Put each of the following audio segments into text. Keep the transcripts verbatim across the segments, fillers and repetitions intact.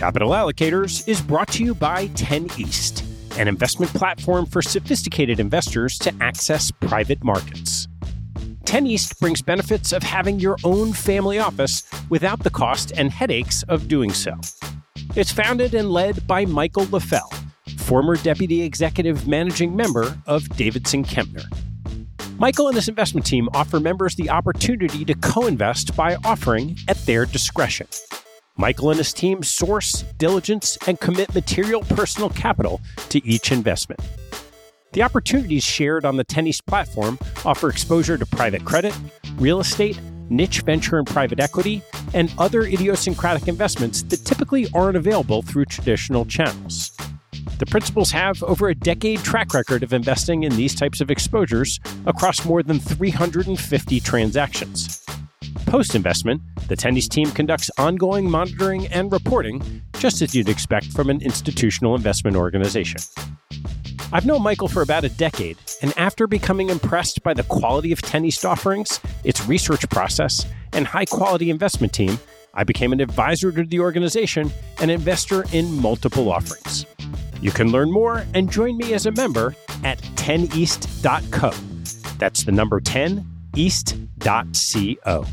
Capital Allocators is brought to you by ten East, an investment platform for sophisticated investors to access private markets. ten East brings benefits of having your own family office without the cost and headaches of doing so. It's founded and led by Michael LaFell, former Deputy Executive Managing Member of Davidson Kempner. Michael and his investment team offer members the opportunity to co-invest by offering at their discretion. Michael and his team source, diligence, and commit material personal capital to each investment. The opportunities shared on the ten East platform offer exposure to private credit, real estate, niche venture and private equity, and other idiosyncratic investments that typically aren't available through traditional channels. The principals have over a decade track record of investing in these types of exposures across more than three hundred fifty transactions. Post-investment, the ten East team conducts ongoing monitoring and reporting, just as you'd expect from an institutional investment organization. I've known Michael for about a decade, and after becoming impressed by the quality of ten East offerings, its research process, and high-quality investment team, I became an advisor to the organization and investor in multiple offerings. You can learn more and join me as a member at ten east dot co. That's the number ten east dot co.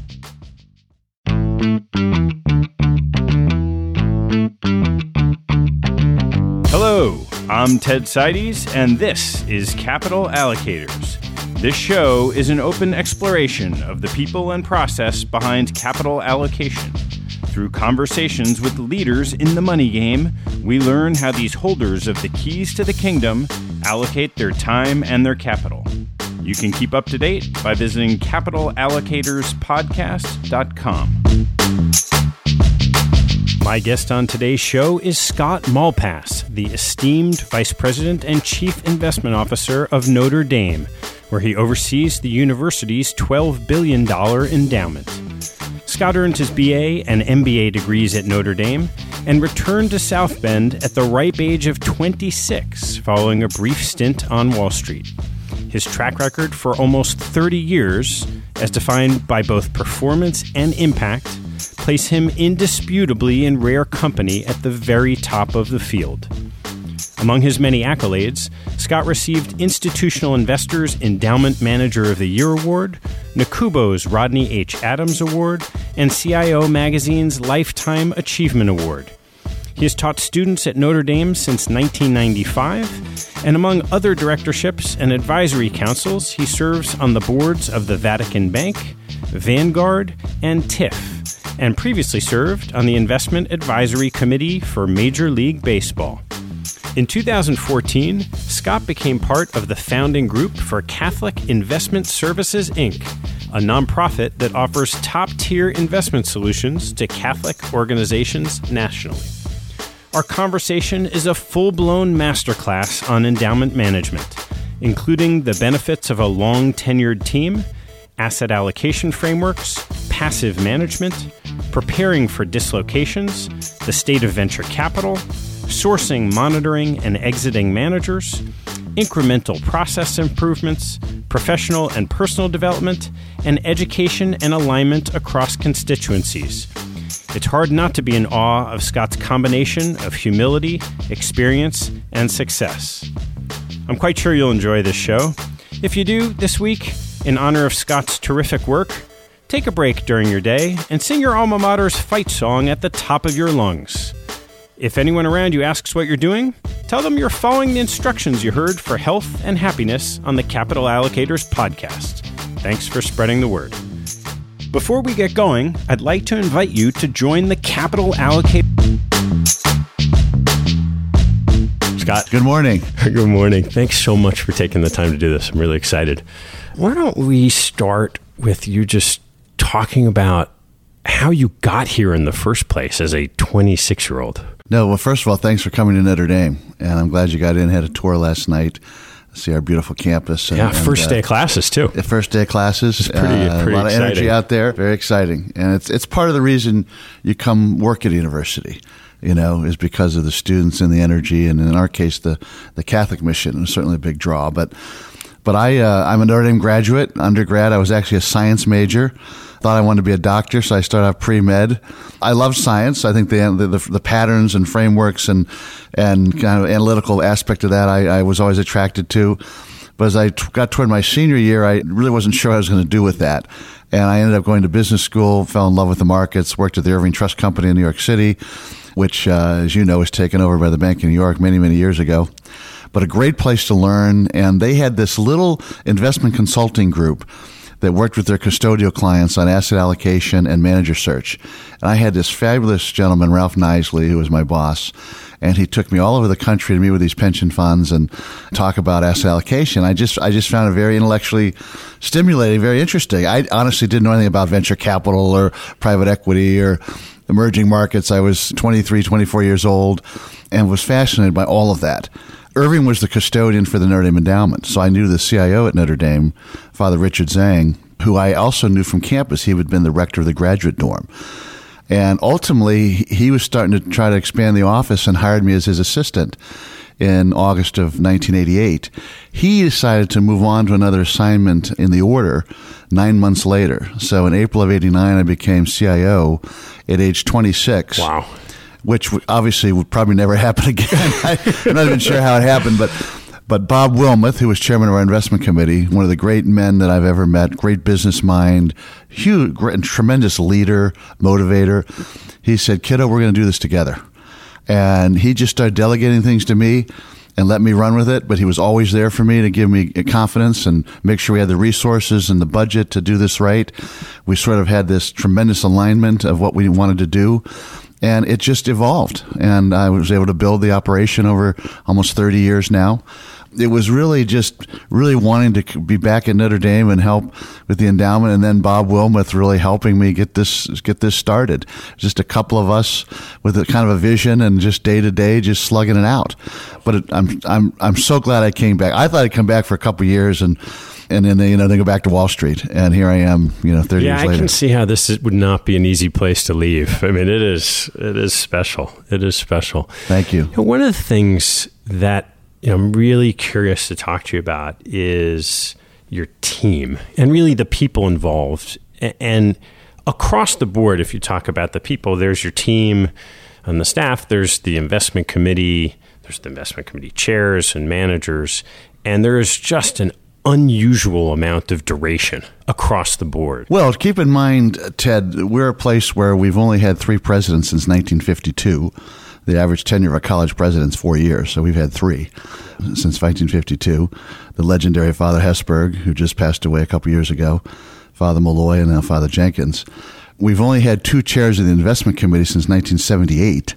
Hello, I'm Ted Seides, and this is Capital Allocators. This show is an open exploration of the people and process behind capital allocation. Through conversations with leaders in the money game, we learn how these holders of the keys to the kingdom allocate their time and their capital. You can keep up to date by visiting capital allocators podcast dot com. My guest on today's show is Scott Malpass, the esteemed Vice President and Chief Investment Officer of Notre Dame, where he oversees the university's twelve billion dollars endowment. Scott earned his B A and M B A degrees at Notre Dame and returned to South Bend at the ripe age of twenty-six, following a brief stint on Wall Street. His track record for almost thirty years, as defined by both performance and impact, place him indisputably in rare company at the very top of the field. Among his many accolades, Scott received Institutional Investors Endowment Manager of the Year Award, Nakubo's Rodney H. Adams Award, and C I O Magazine's Lifetime Achievement Award. He has taught students at Notre Dame since nineteen ninety-five, and among other directorships and advisory councils, he serves on the boards of the Vatican Bank, Vanguard, and T I F, and previously served on the Investment Advisory Committee for Major League Baseball. In two thousand fourteen, Scott became part of the founding group for Catholic Investment Services, Incorporated, a nonprofit that offers top-tier investment solutions to Catholic organizations nationally. Our conversation is a full-blown masterclass on endowment management, including the benefits of a long-tenured team, asset allocation frameworks, passive management, preparing for dislocations, the state of venture capital, sourcing, monitoring, and exiting managers, incremental process improvements, professional and personal development, and education and alignment across constituencies. It's hard not to be in awe of Scott's combination of humility, experience, and success. I'm quite sure you'll enjoy this show. If you do, this week, in honor of Scott's terrific work, take a break during your day and sing your alma mater's fight song at the top of your lungs. If anyone around you asks what you're doing, tell them you're following the instructions you heard for health and happiness on the Capital Allocators podcast. Thanks for spreading the word. Before we get going, I'd like to invite you to join the Capital Allocators. Scott. Good morning. Good morning. Thanks so much for taking the time to do this. I'm really excited. Why don't we start with you just talking about how you got here in the first place as a twenty-six-year-old? No, well, first of all, thanks for coming to Notre Dame. And I'm glad you got in, had a tour last night, see our beautiful campus. And, yeah, first and, day uh, of classes, too. The first day of classes. It's pretty, uh, pretty a lot exciting. of energy out there. Very exciting. And it's it's part of the reason you come work at a university, you know, is because of the students and the energy. And in our case, the, the Catholic mission is certainly a big draw. But but I, uh, I'm a Notre Dame graduate, undergrad. I was actually a science major. Thought I wanted to be a doctor, so I started out pre-med. I love science. I think the the, the patterns and frameworks and and kind of analytical aspect of that I, I was always attracted to. But as I t- got toward my senior year, I really wasn't sure what I was going to do with that. And I ended up going to business school, fell in love with the markets, worked at the Irving Trust Company in New York City, which, uh, as you know, was taken over by the Bank of New York many, many years ago. But a great place to learn. And they had this little investment consulting group that worked with their custodial clients on asset allocation and manager search. And I had this fabulous gentleman, Ralph Knisley, who was my boss, and he took me all over the country to meet with these pension funds and talk about asset allocation. I just I just found it very intellectually stimulating, very interesting. I honestly didn't know anything about venture capital or private equity or emerging markets. I was twenty-three, twenty-four years old and was fascinated by all of that. Irving was the custodian for the Notre Dame Endowment, so I knew the C I O at Notre Dame, Father Richard Zhang, who I also knew from campus. He had been the rector of the graduate dorm. And ultimately, he was starting to try to expand the office and hired me as his assistant in August of nineteen eighty-eight. He decided to move on to another assignment in the order nine months later. So in April of eighty-nine, I became C I O at age twenty-six. Wow. Which obviously would probably never happen again. I, I'm not even sure how it happened, but but Bob Wilmoth, who was chairman of our investment committee, one of the great men that I've ever met, great business mind, huge, great, tremendous leader, motivator, he said, "Kiddo, we're going to do this together." And he just started delegating things to me and let me run with it, but he was always there for me to give me confidence and make sure we had the resources and the budget to do this right. We sort of had this tremendous alignment of what we wanted to do. And it just evolved, and I was able to build the operation over almost thirty years now. It was really just really wanting to be back at Notre Dame and help with the endowment, and then Bob Wilmoth really helping me get this get this started. Just a couple of us with a kind of a vision and just day to day, just slugging it out. But it, I'm I'm I'm so glad I came back. I thought I'd come back for a couple of years and. And then, you know, they go back to Wall Street. And here I am, you know, thirty yeah, years later. Yeah, I can see how this is, would not be an easy place to leave. I mean, it is it is special. It is special. Thank you. And one of the things that you know, I'm really curious to talk to you about is your team and really the people involved. And across the board, if you talk about the people, there's your team and the staff, there's the investment committee, there's the investment committee chairs and managers, and there's just an unusual amount of duration across the board. Well, keep in mind, Ted, we're a place where we've only had three presidents since nineteen fifty-two. The average tenure of a college president is four years, so we've had three since nineteen fifty-two. The legendary Father Hesburgh, who just passed away a couple years ago, Father Malloy, and now Father Jenkins. We've only had two chairs of the investment committee since nineteen seventy-eight,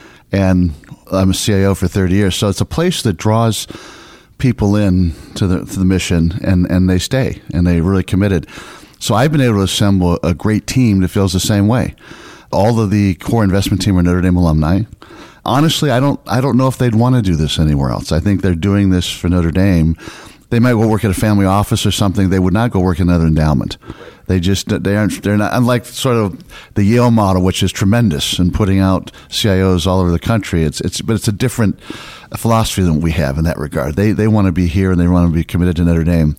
and I'm a C I O for thirty years, so it's a place that draws people in to the to the mission, and, and they stay, and they're really committed. So I've been able to assemble a great team that feels the same way. All of the core investment team are Notre Dame alumni. Honestly, I don't I don't know if they'd want to do this anywhere else. I think they're doing this for Notre Dame. They might go work at a family office or something. They would not go work at another endowment. They just they aren't they're not unlike sort of the Yale model, which is tremendous in putting out C I Os all over the country. It's it's but it's a different philosophy than we have in that regard. They they want to be here and they want to be committed to Notre Dame.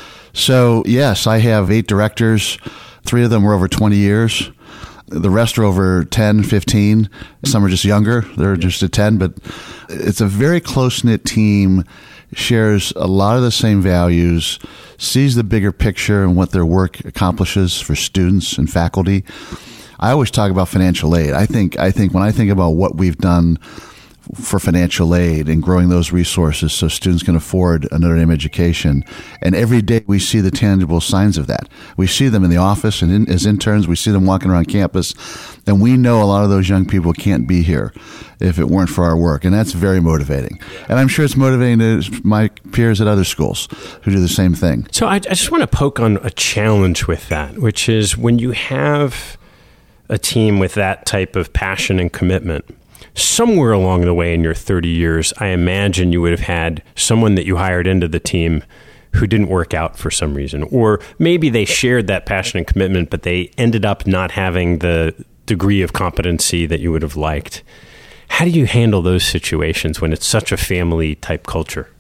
So yes, I have eight directors. Three of them were over twenty years. The rest are over ten, fifteen. Some are just younger. They're just at ten, but it's a very close-knit team, shares a lot of the same values, sees the bigger picture and what their work accomplishes for students and faculty. I always talk about financial aid. I think I think when I think about what we've done for financial aid and growing those resources so students can afford a Notre Dame education. And every day we see the tangible signs of that. We see them in the office and in, as interns. We see them walking around campus. And we know a lot of those young people can't be here if it weren't for our work. And that's very motivating. And I'm sure it's motivating to my peers at other schools who do the same thing. So I, I just want to poke on a challenge with that, which is when you have a team with that type of passion and commitment, somewhere along the way in your thirty years, I imagine you would have had someone that you hired into the team who didn't work out for some reason. Or maybe they shared that passion and commitment, but they ended up not having the degree of competency that you would have liked. How do you handle those situations when it's such a family type culture?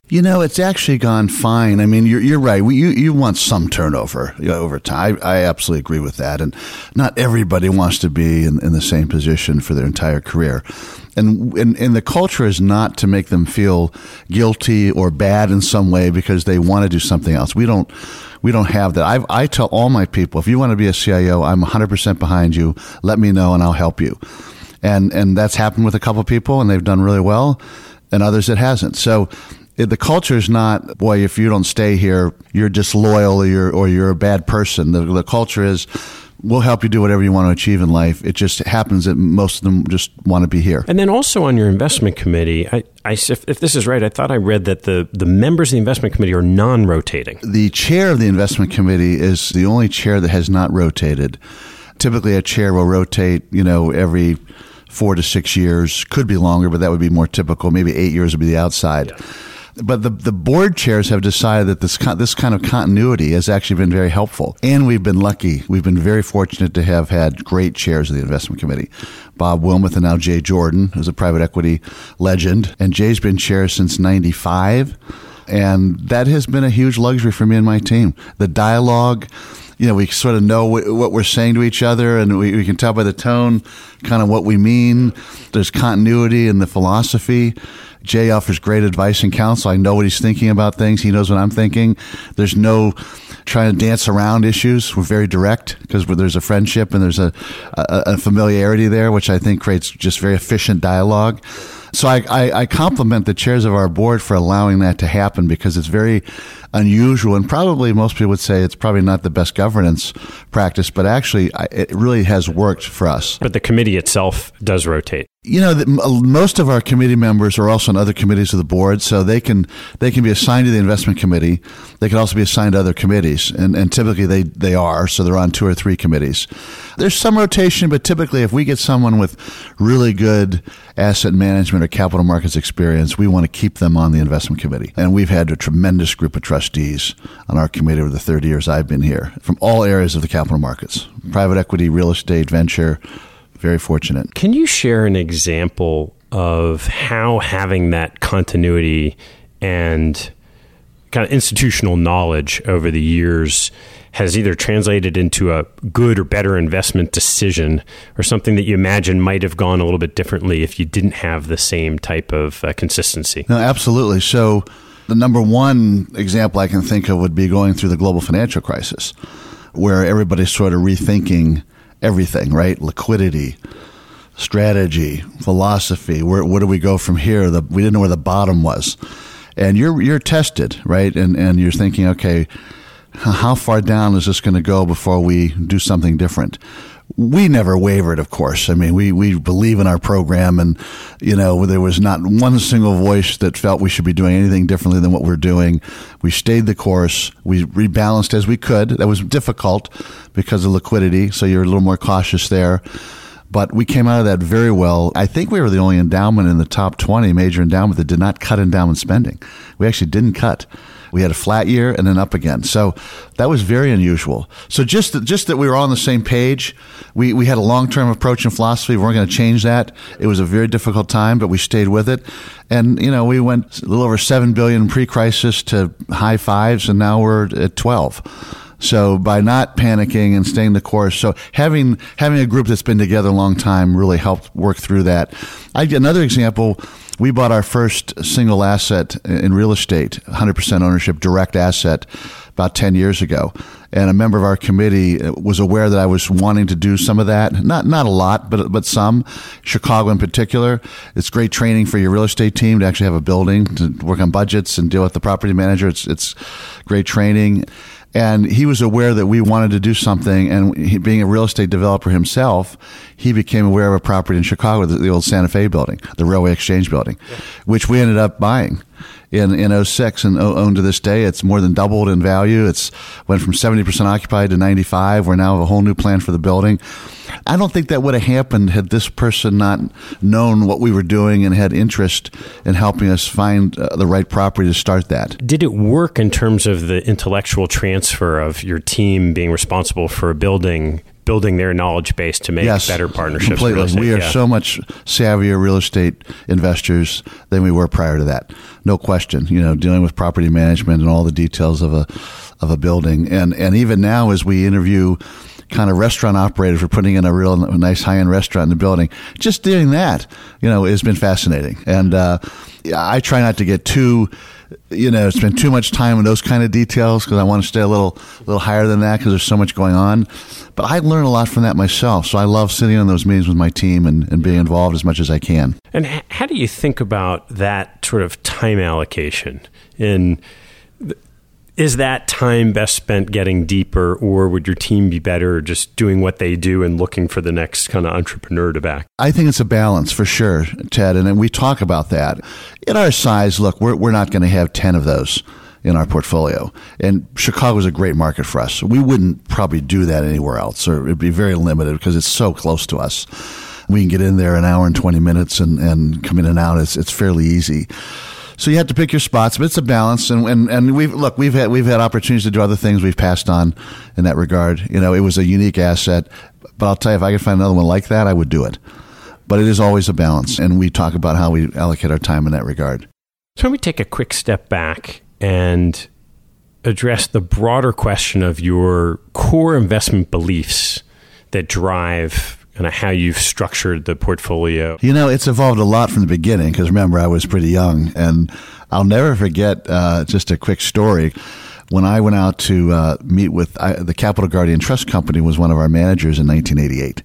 You know, it's actually gone fine. I mean, you're, you're right. We, you, you want some turnover you know, over time. I, I absolutely agree with that. And not everybody wants to be in, in the same position for their entire career. And, and and the culture is not to make them feel guilty or bad in some way because they want to do something else. We don't we don't have that. I I tell all my people, if you want to be a C I O, I'm one hundred percent behind you. Let me know and I'll help you. And and that's happened with a couple of people and they've done really well, and others it hasn't. So it, the culture is not, boy, if you don't stay here, you're disloyal or you're or you're a bad person. The, the culture is, we'll help you do whatever you want to achieve in life. It just happens that most of them just want to be here. And then also on your investment committee, I, I, if, if this is right, I thought I read that the, the members of the investment committee are non-rotating. The chair of the investment committee is the only chair that has not rotated. Typically, a chair will rotate, you know, every four to six years. Could be longer, but that would be more typical. Maybe eight years would be the outside. Yeah. But the the board chairs have decided that this this kind of continuity has actually been very helpful. And we've been lucky. We've been very fortunate to have had great chairs of the investment committee. Bob Wilmoth and now Jay Jordan, who's a private equity legend. And Jay's been chair since ninety-five. And that has been a huge luxury for me and my team. The dialogue, you know, we sort of know what, what we're saying to each other, and we, we can tell by the tone kind of what we mean. There's continuity in the philosophy. Jay offers great advice and counsel. I know what he's thinking about things. He knows what I'm thinking. There's no trying to dance around issues. We're very direct because there's a friendship and there's a, a, a familiarity there, which I think creates just very efficient dialogue. So I, I, I compliment the chairs of our board for allowing that to happen because it's very unusual, and probably most people would say it's probably not the best governance practice, but actually it really has worked for us. But the committee itself does rotate. You know, the, most of our committee members are also on other committees of the board, so they can they can be assigned to the investment committee. They can also be assigned to other committees, and, and typically they, they are, so they're on two or three committees. There's some rotation, but typically if we get someone with really good asset management or capital markets experience, we want to keep them on the investment committee. And we've had a tremendous group of trustees on our committee over the thirty years I've been here, from all areas of the capital markets, private equity, real estate, venture. Very fortunate. Can you share an example of how having that continuity and kind of institutional knowledge over the years has either translated into a good or better investment decision, or something that you imagine might have gone a little bit differently if you didn't have the same type of uh, consistency? No, absolutely. So the number one example I can think of would be going through the global financial crisis, where everybody's sort of rethinking everything, right? Liquidity, strategy, philosophy. Where, where do we go from here? The, we didn't know where the bottom was. And you're you're tested, right? And and you're thinking, okay, how far down is this going to go before we do something different? We never wavered, of course. I mean, we, we believe in our program, and, you know, there was not one single voice that felt we should be doing anything differently than what we're doing. We stayed the course. We rebalanced as we could. That was difficult because of liquidity, so you're a little more cautious there. But we came out of that very well. I think we were the only endowment in the top twenty major endowment that did not cut endowment spending. We actually didn't cut. We had a flat year and then up again. So that was very unusual. So just that, just that we were all on the same page. We, we had a long-term approach and philosophy. We weren't going to change that. It was a very difficult time, but we stayed with it. And, you know, we went a little over seven billion dollars pre-crisis to high fives, and now we're at twelve. So by not panicking and staying the course, so having having a group that's been together a long time really helped work through that. I another example, we bought our first single asset in real estate, one hundred percent ownership, direct asset, about ten years ago. And a member of our committee was aware that I was wanting to do some of that. Not not a lot, but but some. Chicago in particular. It's great training for your real estate team to actually have a building, to work on budgets and deal with the property manager. It's it's great training. And he was aware that we wanted to do something, and he, being a real estate developer himself, he became aware of a property in Chicago, the, the old Santa Fe building, the Railway Exchange building, yeah. which we ended up buying in in oh six and owned to this day. It's more than doubled in value. It's went from seventy percent occupied to ninety-five. We're now have a whole new plan for the building. I don't think that would have happened had this person not known what we were doing and had interest in helping us find uh, the right property to start that. Did it work in terms of the intellectual transfer of your team being responsible for a building building their knowledge base to make yes, better partnerships. Completely. We are yeah. so much savvier real estate investors than we were prior to that. No question. You know, dealing with property management and all the details of a of a building. And and even now, as we interview kind of restaurant operators, we're putting in a real nice high-end restaurant in the building. Just doing that, you know, has been fascinating. And uh, I try not to get too, you know, spend too much time in those kind of details because I want to stay a little, little higher than that because there's so much going on. But I learn a lot from that myself. So I love sitting in those meetings with my team and, and being involved as much as I can. And h- how do you think about that sort of time allocation? In th- Is that time best spent getting deeper, or would your team be better just doing what they do and looking for the next kind of entrepreneur to back? I think it's a balance for sure, Ted, and we talk about that. At our size, look, we're we're not going to have ten of those in our portfolio, and Chicago is a great market for us. We wouldn't probably do that anywhere else, or it'd be very limited because it's so close to us. We can get in there an hour and twenty minutes and, and come in and out. It's it's fairly easy. So you have to pick your spots, but it's a balance. And, and, and we've, look, we've had, we've had opportunities to do other things we've passed on in that regard. You know, it was a unique asset, but I'll tell you, if I could find another one like that, I would do it. But it is always a balance. And we talk about how we allocate our time in that regard. So let me take a quick step back and address the broader question of your core investment beliefs that drive kind of how you've structured the portfolio. You know, it's evolved a lot from the beginning because remember, I was pretty young, and I'll never forget uh, just a quick story. When I went out to uh, meet with I, the Capital Guardian Trust Company was one of our managers in nineteen eighty-eight.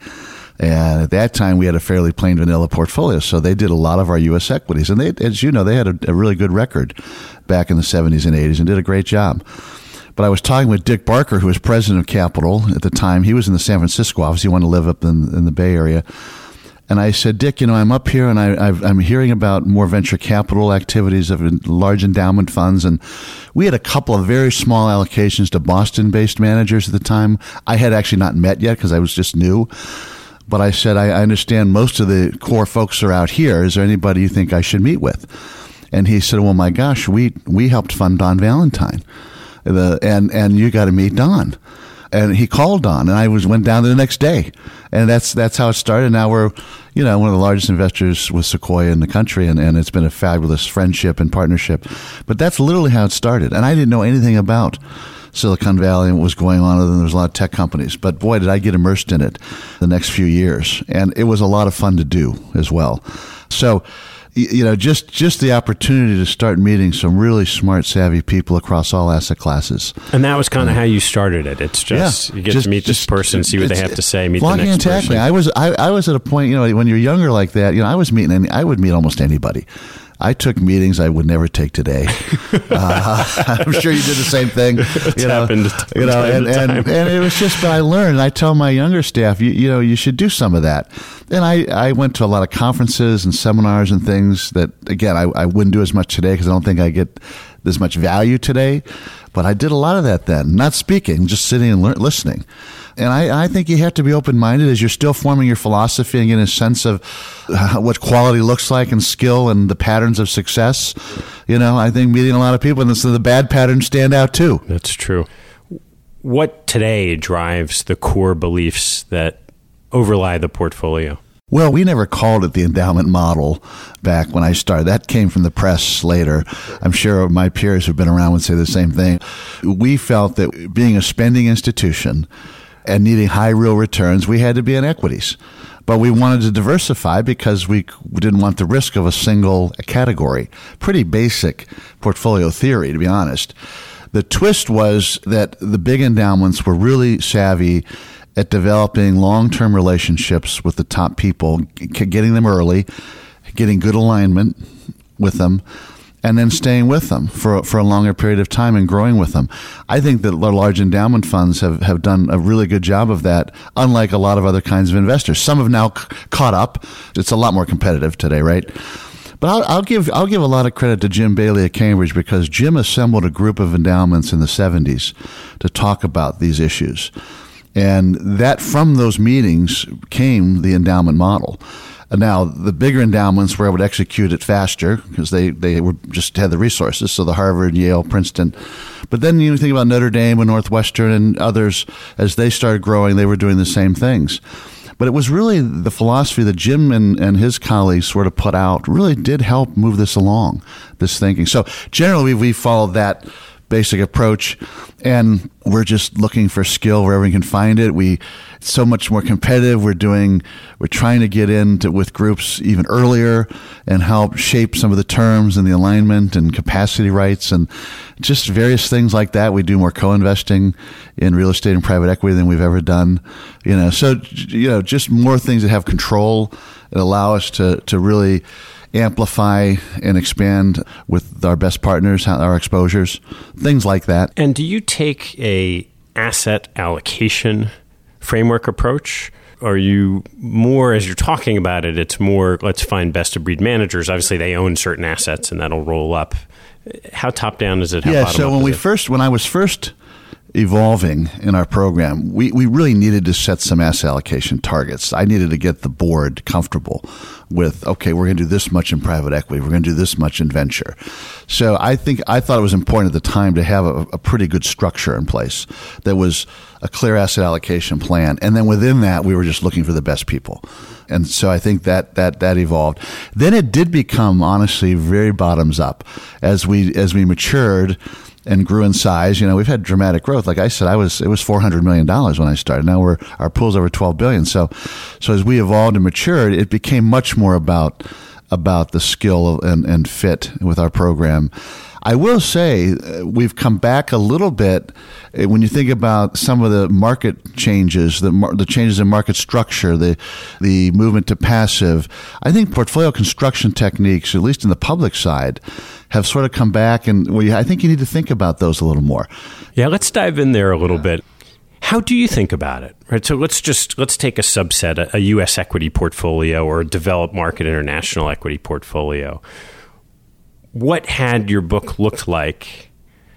And at that time, we had a fairly plain vanilla portfolio, so they did a lot of our U S equities. And they, as you know, they had a, a really good record back in the seventies and eighties and did a great job. But I was talking with Dick Barker, who was president of Capital at the time. He was in the San Francisco office. He wanted to live up in, in the Bay Area. And I said, Dick, you know, I'm up here and I, I've, I'm hearing about more venture capital activities of large endowment funds. And we had a couple of very small allocations to Boston-based managers at the time. I had actually not met yet because I was just new. But I said, I, I understand most of the core folks are out here. Is there anybody you think I should meet with? And he said, well, my gosh, we, we helped fund Don Valentine. The, and and you got to meet Don, and he called Don, and I was went down there the next day, and that's that's how it started. Now we're, you know, one of the largest investors with Sequoia in the country, and, and it's been a fabulous friendship and partnership. But that's literally how it started, and I didn't know anything about Silicon Valley and what was going on, other than there was a lot of tech companies. But boy, did I get immersed in it the next few years, and it was a lot of fun to do as well. So, you know, just, just the opportunity to start meeting some really smart, savvy people across all asset classes. And that was kind of um, how you started it. It's just, yeah, you get just, to meet this person, see what they have to say, meet the next person. I was, I, I was at a point, you know, when you're younger like that, you know, I was meeting, any, I would meet almost anybody. I took meetings I would never take today. Uh, I'm sure you did the same thing. It's you know, happened you know, and, and, and it was just, but I learned. I tell my younger staff, you, you know, you should do some of that. And I, I went to a lot of conferences and seminars and things that, again, I, I wouldn't do as much today because I don't think I get as much value today. But I did a lot of that then, not speaking, just sitting and learn, listening. And I, I think you have to be open-minded as you're still forming your philosophy and getting a sense of what quality looks like and skill and the patterns of success. You know, I think meeting a lot of people and so the bad patterns stand out too. That's true. What today drives the core beliefs that overlie the portfolio? Well, we never called it the endowment model back when I started. That came from the press later. I'm sure my peers who've been around would say the same thing. We felt that being a spending institution and needing high real returns, we had to be in equities. But we wanted to diversify because we didn't want the risk of a single category. Pretty basic portfolio theory, to be honest. The twist was that the big endowments were really savvy at developing long-term relationships with the top people, getting them early, getting good alignment with them, and then staying with them for for a longer period of time and growing with them. I think that the large endowment funds have, have done a really good job of that, unlike a lot of other kinds of investors. Some have now c- caught up. It's a lot more competitive today, right? But I'll, I'll give I'll give a lot of credit to Jim Bailey at Cambridge because Jim assembled a group of endowments in the seventies to talk about these issues. And that from those meetings came the endowment model. Now, the bigger endowments were able to execute it faster because they, they were just had the resources. So the Harvard, Yale, Princeton. But then you think about Notre Dame and Northwestern and others, as they started growing, they were doing the same things. But it was really the philosophy that Jim and, and his colleagues sort of put out really did help move this along, this thinking. So generally, we followed that basic approach, and we're just looking for skill wherever we can find it. We it's so much more competitive. We're doing, we're trying to get into with groups even earlier and help shape some of the terms and the alignment and capacity rights and just various things like that. We do more co-investing in real estate and private equity than we've ever done. You know, so you know, just more things that have control and allow us to to really amplify and expand with our best partners, our exposures, things like that. And do you take a asset allocation framework approach? Or are you more, as you're talking about it, it's more, let's find best of breed managers. Obviously, they own certain assets and that'll roll up. How top down is it? How yeah, bottom so up when is we it? first, when I was first evolving in our program, we, we really needed to set some asset allocation targets. I needed to get the board comfortable with, okay, we're going to do this much in private equity. We're going to do this much in venture. So I think I thought it was important at the time to have a, a pretty good structure in place that was a clear asset allocation plan. And then within that, we were just looking for the best people. And so I think that, that, that evolved. Then it did become, honestly, very bottoms up as we, as we matured and grew in size. You know, we've had dramatic growth. Like I said, I was, it was four hundred million dollars when I started. Now we're, our pool's over twelve billion dollars. So, so as we evolved and matured, it became much more about, about the skill and, and fit with our program. I will say uh, we've come back a little bit uh, when you think about some of the market changes, the mar- the changes in market structure, the the movement to passive. I think portfolio construction techniques, at least in the public side, have sort of come back, and we, I think you need to think about those a little more. Yeah, let's dive in there a little bit. How do you think about it? Right. So let's just let's take a subset, a, a U S equity portfolio or a developed market international equity portfolio. What had your book looked like,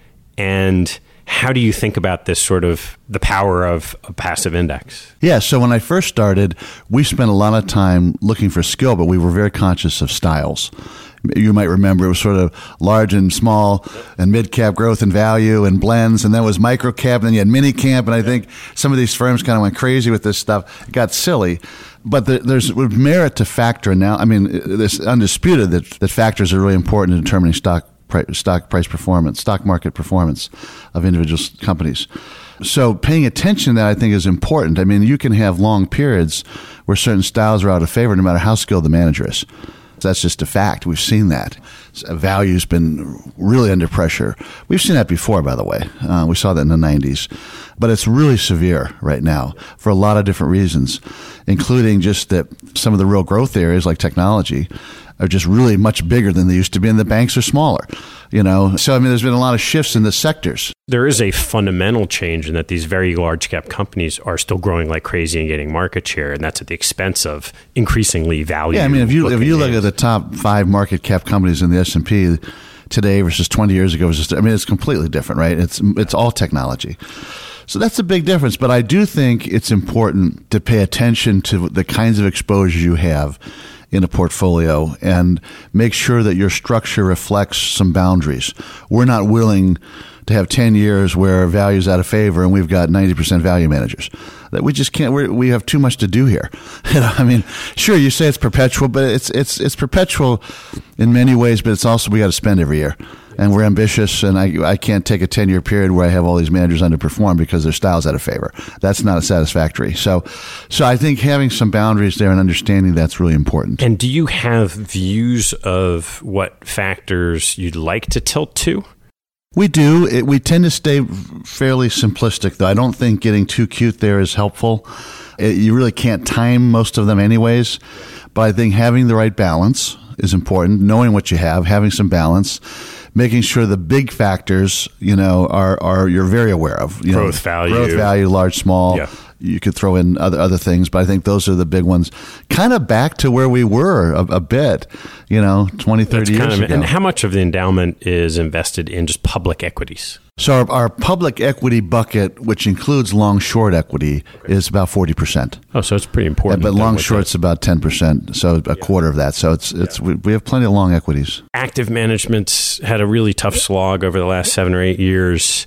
and how do you think about this sort of the power of a passive index? Yeah, so when I first started, we spent a lot of time looking for skill, but we were very conscious of styles. You might remember it was sort of large and small and mid-cap growth and value and blends, and then it was micro-cap, and then you had mini-cap, and I think some of these firms kind of went crazy with this stuff. It got silly. But the, there's merit to factor now. I mean, it's undisputed that, that factors are really important in determining stock price, stock price performance, stock market performance of individual companies. So paying attention to that, I think, is important. I mean, you can have long periods where certain styles are out of favor no matter how skilled the manager is. That's just a fact. We've seen that. Value's been really under pressure. We've seen that before, by the way. Uh, we saw that in the nineties. But it's really severe right now for a lot of different reasons, including just that some of the real growth areas like technology are just really much bigger than they used to be, and the banks are smaller. You know, so I mean, there's been a lot of shifts in the sectors. There is a fundamental change in that these very large cap companies are still growing like crazy and getting market share, and that's at the expense of increasingly value. Yeah, I mean, if you if you look at the top five market cap companies in the S and P today versus twenty years ago, versus, I mean, it's completely different, right? It's it's all technology. So that's a big difference. But I do think it's important to pay attention to the kinds of exposure you have in a portfolio and make sure that your structure reflects some boundaries. We're not willing to have ten years where value is out of favor and we've got ninety percent value managers. That we just can't, we're, we have too much to do here. You know, I mean, sure, you say it's perpetual, but it's, it's, it's perpetual in many ways, but it's also, we got to spend every year. And we're ambitious, and I, I can't take a ten-year period where I have all these managers underperform because their style's out of favor. That's not satisfactory. So so I think having some boundaries there and understanding that's really important. And do you have views of what factors you'd like to tilt to? We do. It, we tend to stay fairly simplistic, though. I don't think getting too cute there is helpful. It, you really can't time most of them anyways. But I think having the right balance is important, knowing what you have, having some balance, making sure the big factors, you know, are, are you're very aware of. You growth know, value. Growth value, large, small. Yeah. You could throw in other other things, but I think those are the big ones. Kind of back to where we were a, a bit, you know, twenty, thirty That's years kind of, ago. And how much of the endowment is invested in just public equities? So our, our public equity bucket, which includes long-short equity, okay. is about forty percent. Oh, so it's pretty important. Yeah, but long-short's about ten percent, so a yeah. quarter of that. So it's it's yeah. we, we have plenty of long equities. Active management's had a really tough slog over the last seven or eight years.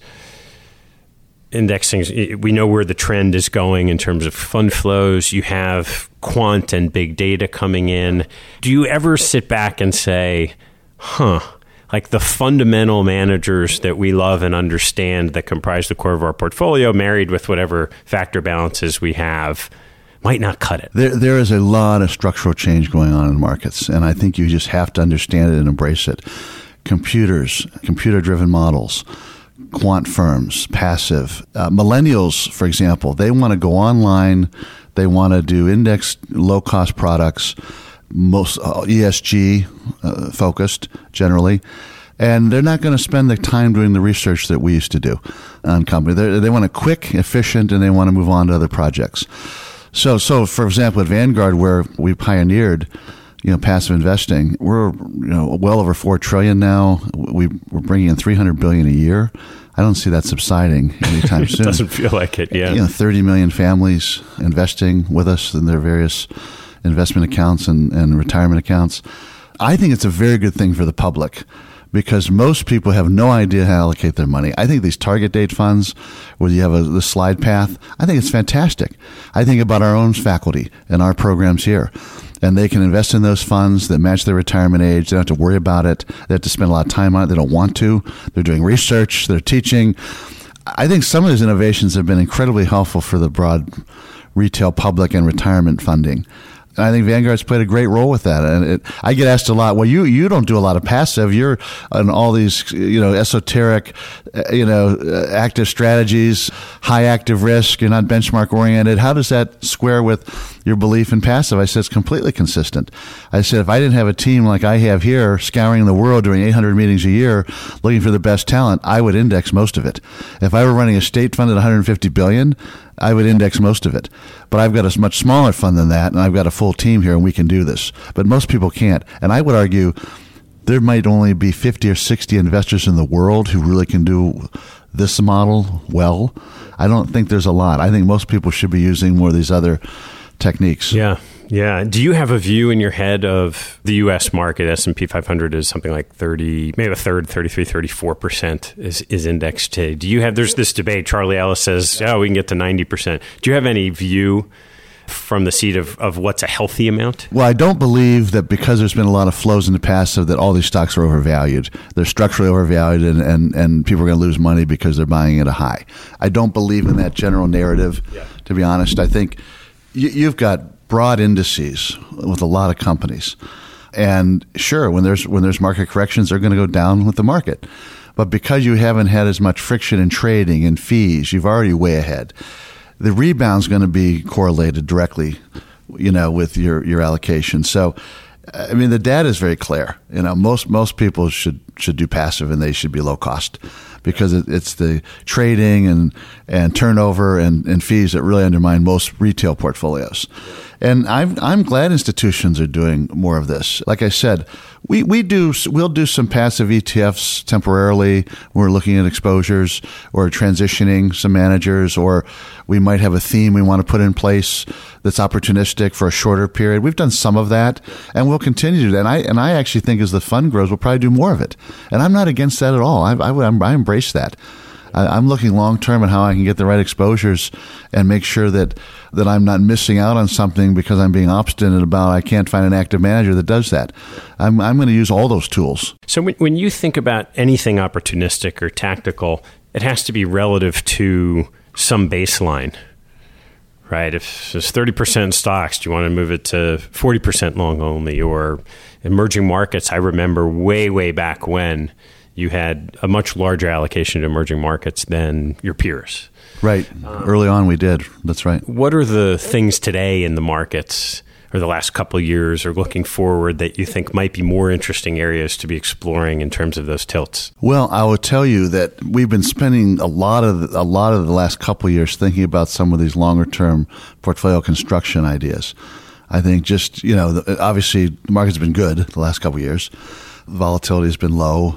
Indexing, we know where the trend is going in terms of fund flows. You have quant and big data coming in. Do you ever sit back and say, huh, like the fundamental managers that we love and understand that comprise the core of our portfolio, married with whatever factor balances we have, might not cut it? There, there is a lot of structural change going on in markets, and I think you just have to understand it and embrace it. Computers, computer-driven models, quant firms, passive. Uh, millennials, for example, they want to go online. They want to do indexed low-cost products, most uh, E S G uh, focused generally. And they're not going to spend the time doing the research that we used to do on company. They're, they want it quick, efficient, and they want to move on to other projects. So, so for example, at Vanguard, where we pioneered you know, passive investing, we're you know well over four trillion now. We, we're bringing in three hundred billion a year. I don't see that subsiding anytime soon. It doesn't feel like it. Yeah, you know, thirty million families investing with us in their various investment accounts and, and retirement accounts. I think it's a very good thing for the public, because most people have no idea how to allocate their money. I think these target date funds where you have a the slide path, I think it's fantastic. I think about our own faculty and our programs here. And they can invest in those funds that match their retirement age. They don't have to worry about it. They have to spend a lot of time on it. They don't want to. They're doing research. They're teaching. I think some of these innovations have been incredibly helpful for the broad retail public and retirement funding. And I think Vanguard's played a great role with that. And it, I get asked a lot, well, you, you don't do a lot of passive. You're on all these, you know, esoteric, you know, active strategies, high active risk. You're not benchmark oriented. How does that square with your belief in passive? I said, it's completely consistent. I said, if I didn't have a team like I have here, scouring the world, doing eight hundred meetings a year, looking for the best talent, I would index most of it. If I were running a state fund at one hundred fifty billion dollars, I would index most of it. But I've got a much smaller fund than that, and I've got a full team here, and we can do this. But most people can't. And I would argue there might only be fifty or sixty investors in the world who really can do this model well. I don't think there's a lot. I think most people should be using more of these other techniques. Yeah. Yeah. Do you have a view in your head of the U S market? S and P five hundred is something like thirty, maybe a third, thirty-three, thirty-four percent is, is indexed today. Do you have, there's this debate, Charlie Ellis says, oh, we can get to ninety percent. Do you have any view from the seat of, of what's a healthy amount? Well, I don't believe that because there's been a lot of flows into passive that all these stocks are overvalued. They're structurally overvalued, and, and, and people are going to lose money because they're buying at a high. I don't believe in that general narrative, yeah. to be honest. I think you, you've got broad indices with a lot of companies. And sure, when there's when there's market corrections, they're going to go down with the market. But because you haven't had as much friction in trading and fees, you've already way ahead. The rebound's going to be correlated directly, you know, with your, your allocation. So, I mean, the data is very clear. You know, most most people should should do passive, and they should be low cost, because it, it's the trading and and turnover and, and fees that really undermine most retail portfolios. And I'm I'm glad institutions are doing more of this. Like I said, we, we do we'll do some passive E T Fs temporarily. We're looking at exposures or transitioning some managers, or we might have a theme we want to put in place that's opportunistic for a shorter period. We've done some of that, and we'll continue to do that. And I and I actually think as the fund grows, we'll probably do more of it. And I'm not against that at all. I I, I embrace that. I'm looking long term at how I can get the right exposures and make sure that, that I'm not missing out on something because I'm being obstinate about I can't find an active manager that does that. I'm I'm going to use all those tools. So when, when you think about anything opportunistic or tactical, it has to be relative to some baseline, right? If it's thirty percent stocks, do you want to move it to forty percent long only? Or emerging markets, I remember way, way back when, you had a much larger allocation to emerging markets than your peers. Right. Um, Early on we did. That's right. What are the things today in the markets or the last couple of years or looking forward that you think might be more interesting areas to be exploring in terms of those tilts? Well, I will tell you that we've been spending a lot of a lot of the last couple of years thinking about some of these longer term portfolio construction ideas. I think just, you know, obviously the market's been good the last couple of years. Volatility has been low.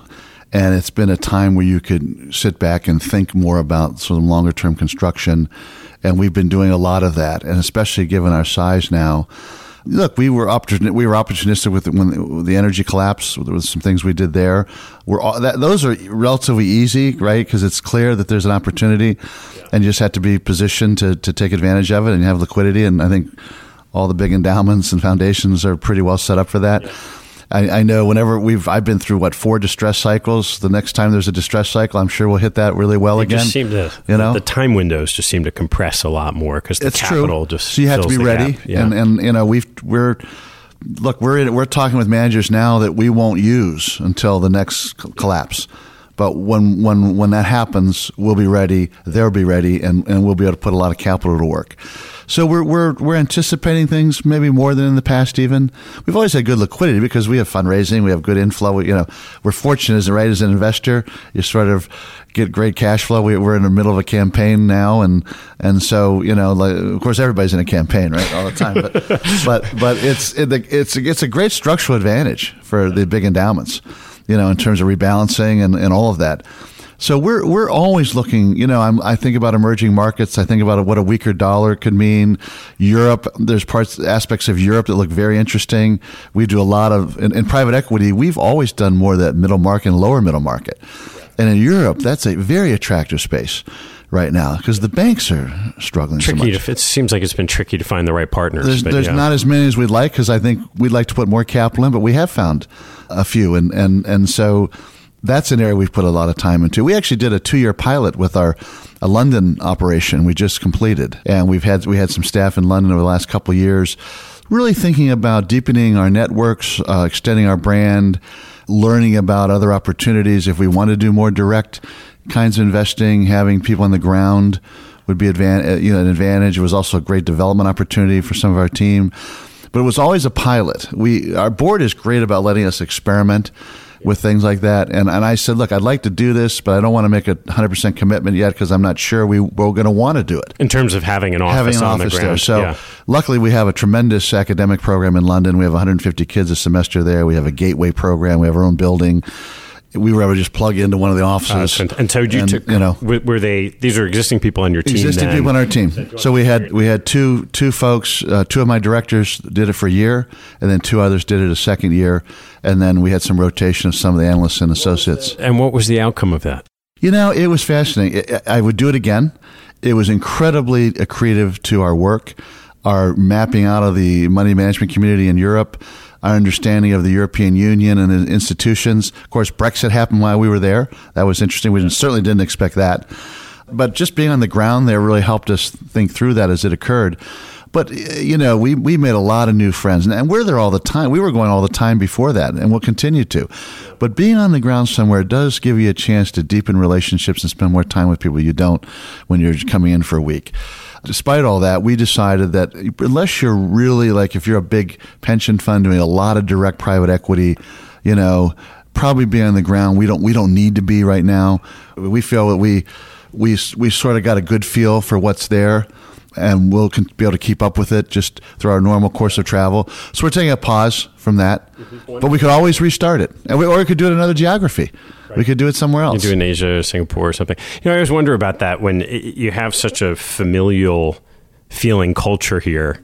And it's been a time where you could sit back and think more about sort of longer term construction. And we've been doing a lot of that. And especially given our size now, look, we were opportun- we were opportunistic with it when the energy collapse. There was some things we did there. We're all, that, those are relatively easy, right? Because it's clear that there's an opportunity, yeah. and you just have to be positioned to to take advantage of it, and you have liquidity. And I think all the big endowments and foundations are pretty well set up for that. Yeah. I, I know whenever we've, I've been through what four distress cycles. The next time there's a distress cycle, I'm sure we'll hit that really well they again. Just seem to, you know, the time windows just seem to compress a lot more because the it's capital true. just so you have to be ready. Yeah. And and you know we've we're look we're in, we're talking with managers now that we won't use until the next collapse. But when when when that happens, we'll be ready. They'll be ready, and, and we'll be able to put a lot of capital to work. So we're we're we're anticipating things maybe more than in the past. Even we've always had good liquidity because we have fundraising, we have good inflow. You know, we're fortunate, as right as an investor, you sort of get great cash flow. We, we're in the middle of a campaign now, and and so you know, like, of course, everybody's in a campaign, right, all the time. But but but it's it, it's it's a great structural advantage for the big endowments, you know, in terms of rebalancing and, and all of that. So we're we're always looking, you know, I'm, I think about emerging markets. I think about what a weaker dollar could mean. Europe, there's parts, aspects of Europe that look very interesting. We do a lot of, in, in private equity, we've always done more of that middle market and lower middle market. And in Europe, that's a very attractive space right now because the banks are struggling tricky so much. To, it seems like it's been tricky to find the right partners. There's, but there's yeah. not as many as we'd like because I think we'd like to put more capital in, but we have found a few. And, and, and so that's an area we've put a lot of time into. We actually did a two-year pilot with our a London operation we just completed. And we've had we had some staff in London over the last couple of years really thinking about deepening our networks, uh, extending our brand, learning about other opportunities. If we want to do more direct kinds of investing, having people on the ground would be advan- you know, an advantage. It was also a great development opportunity for some of our team. But it was always a pilot. We Our board is great about letting us experiment with things like that. And and I said, look, I'd like to do this, but I don't want to make a one hundred percent commitment yet because I'm not sure we, we're going to want to do it. In terms of having an office having an on office the ground. there. So yeah. luckily we have a tremendous academic program in London. We have one hundred fifty kids a semester there. We have a gateway program. We have our own building. We were able to just plug into one of the offices. Uh, and so you and, took, you know, were they, these are existing people on your team? Existing then? people on our team. So we had, we had two, two folks, uh, two of my directors did it for a year, and then two others did it a second year. And then we had some rotation of some of the analysts and associates. And what was the outcome of that? You know, it was fascinating. I would do it again. It was incredibly accretive to our work, our mapping out of the money management community in Europe, our understanding of the European Union and the institutions. Of course, Brexit happened while we were there. That was interesting. We certainly didn't expect that. But just being on the ground there really helped us think through that as it occurred. But, you know, we, we made a lot of new friends, and we're there all the time. We were going all the time before that, and we'll continue to. But being on the ground somewhere does give you a chance to deepen relationships and spend more time with people you don't when you're coming in for a week. Despite all that, we decided that unless you're really like, if you're a big pension fund doing a lot of direct private equity, you know, probably being on the ground, we don't we don't need to be right now. We feel that we we we sort of got a good feel for what's there, and we'll be able to keep up with it just through our normal course of travel. So we're taking a pause from that, mm-hmm. but we could always restart it, and we, or we could do it in another geography. Right. We could do it somewhere else. You do it in Asia, Singapore, or something. You know, I always wonder about that when you have such a familial feeling culture here.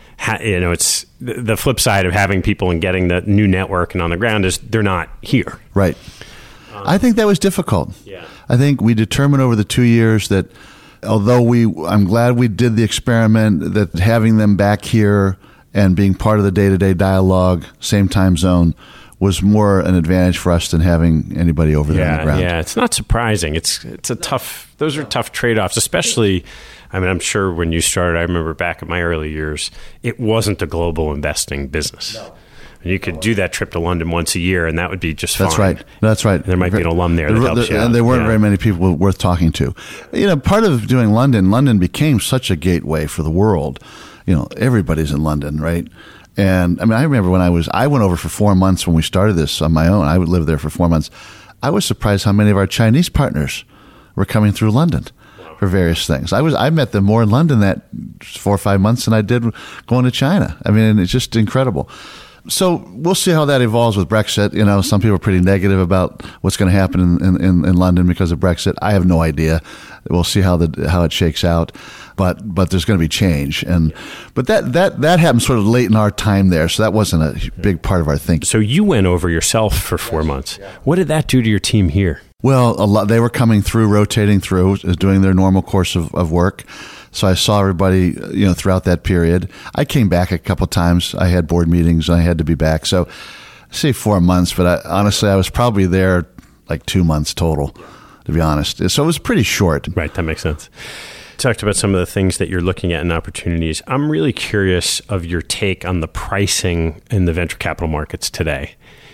You know, it's the flip side of having people and getting the new network and on the ground is they're not here. Right. Um, I think that was difficult. Yeah. I think we determined over the two years that although we, I'm glad we did the experiment, that having them back here and being part of the day-to-day dialogue, same time zone, was more an advantage for us than having anybody over there yeah, on the ground. Yeah, it's not surprising. It's it's a tough, those are tough trade-offs, especially, I mean, I'm sure when you started, I remember back in my early years, it wasn't a global investing business. No. You could do that trip to London once a year, and that would be just fine. That's right. That's right. There might be an alum there that there, helps there, you out. And there weren't yeah. very many people worth talking to. You know, part of doing London, London became such a gateway for the world. You know, everybody's in London, right? And I mean, I remember when I was, I went over for four months when we started this on my own. I would live there for four months. I was surprised how many of our Chinese partners were coming through London for various things. I was, I met them more in London that four or five months than I did going to China. I mean, it's just incredible. So we'll see how that evolves with Brexit. You know, some people are pretty negative about what's going to happen in, in, in London because of Brexit. I have no idea. We'll see how the how it shakes out. But but there's going to be change, and but that that that happened sort of late in our time there, so that wasn't a big part of our thinking. So you went over yourself for four months. What did that do to your team here? Well, a lot, they were coming through, rotating through, doing their normal course of, of work. So I saw everybody, you know, throughout that period. I came back a couple of times. I had board meetings. And I had to be back. So I say four months, but I, honestly, I was probably there like two months total, to be honest. So it was pretty short. Right. That makes sense. Talked about some of the things that you're looking at in opportunities. I'm really curious of your take on the pricing in the venture capital markets today.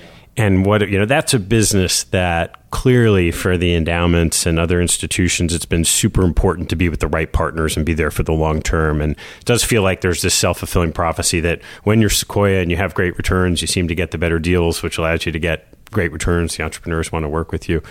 And what, you know, that's a business that clearly for the endowments and other institutions, it's been super important to be with the right partners and be there for the long term. And it does feel like there's this self-fulfilling prophecy that when you're Sequoia and you have great returns, you seem to get the better deals, which allows you to get great returns. The entrepreneurs want to work with you.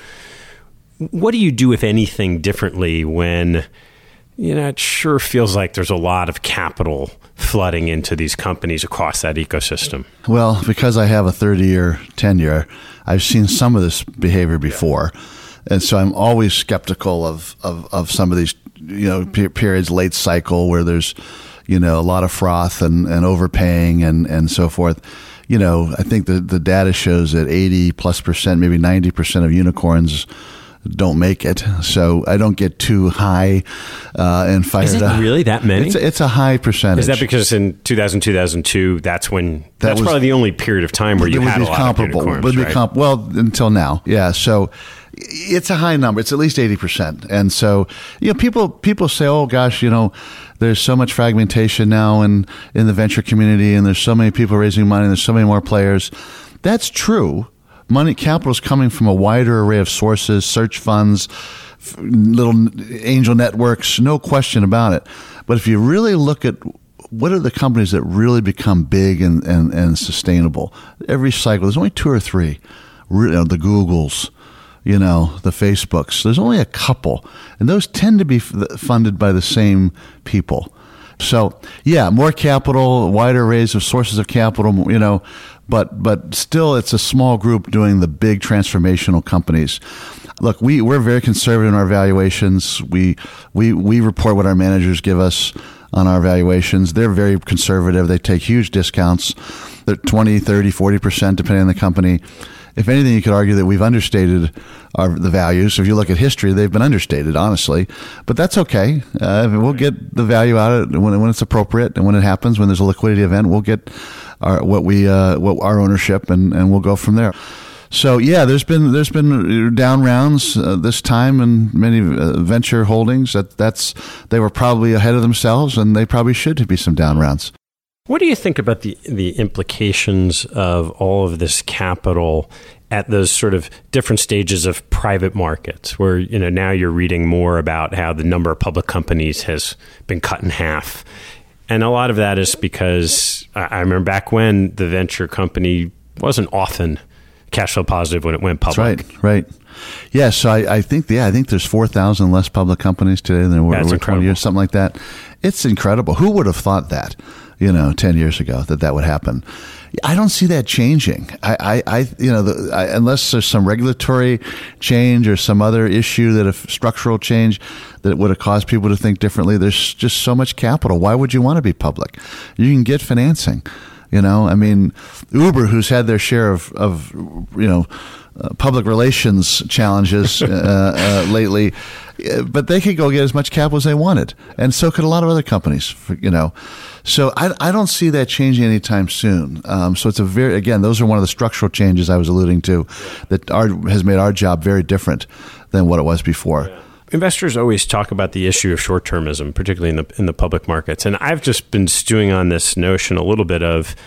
What do you do, if anything, differently when, you know, it sure feels like there's a lot of capital flooding into these companies across that ecosystem? Well, because I have a thirty-year tenure, I've seen some of this behavior before. And so I'm always skeptical of, of, of some of these, you know, per- periods, late cycle, where there's, you know, a lot of froth and, and overpaying and, and so forth. You know, I think the, the data shows that eighty plus percent, maybe ninety percent of unicorns don't make it. So I don't get too high uh, and fired up. Is it up. really that many? It's a, it's a high percentage. Is that because in two thousand, two thousand two, that's when, that that's was, probably the only period of time where you had a lot comparable, of unicorns, would right? be comp- Well, until now. Yeah. So it's a high number. It's at least eighty percent. And so, you know, people, people say, oh gosh, you know, there's so much fragmentation now in, in the venture community, and there's so many people raising money, and there's so many more players. That's true. Money capital is coming from a wider array of sources, search funds, f- little angel networks, no question about it. But if you really look at what are the companies that really become big and, and, and sustainable, every cycle, there's only two or three. You know, the Googles, you know, the Facebooks. There's only a couple. And those tend to be f- funded by the same people. So, yeah, more capital, wider arrays of sources of capital, you know, but but still it's a small group doing the big transformational companies. Look, we, we're very conservative in our valuations. We, we, we report what our managers give us on our valuations. They're very conservative. They take huge discounts. They're twenty, thirty, forty percent depending on the company. If anything, you could argue that we've understated our, the values. If you look at history, they've been understated, honestly. But that's okay. Uh, we'll get the value out of it when, when it's appropriate, and when it happens, when there's a liquidity event, we'll get our, what we uh, what our ownership, and, and we'll go from there. So yeah, there's been there's been down rounds uh, this time in many uh, venture holdings. That that's they were probably ahead of themselves, and they probably should be some down rounds. What do you think about the the implications of all of this capital at those sort of different stages of private markets, where, you know, now you're reading more about how the number of public companies has been cut in half? And a lot of that is because I remember back when the venture company wasn't often cash flow positive when it went public. That's right, right. Yeah, so I, I think yeah, I think there's four thousand less public companies today than there were, were twenty years, something like that. It's incredible. Who would have thought that, you know, ten years ago, that that would happen? I don't see that changing. I, I, I you know, the, I, unless there's some regulatory change or some other issue, that a structural change that would have caused people to think differently. There's just so much capital. Why would you want to be public? You can get financing. You know, I mean, Uber, who's had their share of, of you know, uh, public relations challenges uh, uh, lately, but they could go get as much capital as they wanted, and so could a lot of other companies. You know, so I, I don't see that changing anytime soon. Um, so it's a very again, those are one of the structural changes I was alluding to, that our, has made our job very different than what it was before. Yeah. Investors always talk about the issue of short-termism, particularly in the in the public markets. And I've just been stewing on this notion a little bit of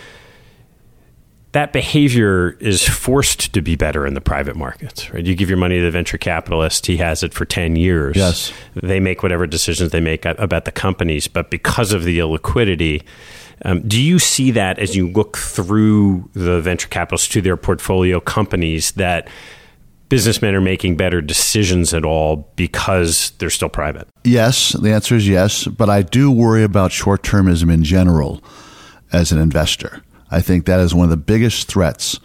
that behavior is forced to be better in the private markets, right? You give your money to the venture capitalist, he has it for ten years. Yes. They make whatever decisions they make about the companies, but because of the illiquidity, um, do you see that as you look through the venture capitalists to their portfolio companies, that businessmen are making better decisions at all because they're still private? Yes, the answer is yes, but I do worry about short-termism in general as an investor. I think that is one of the biggest threats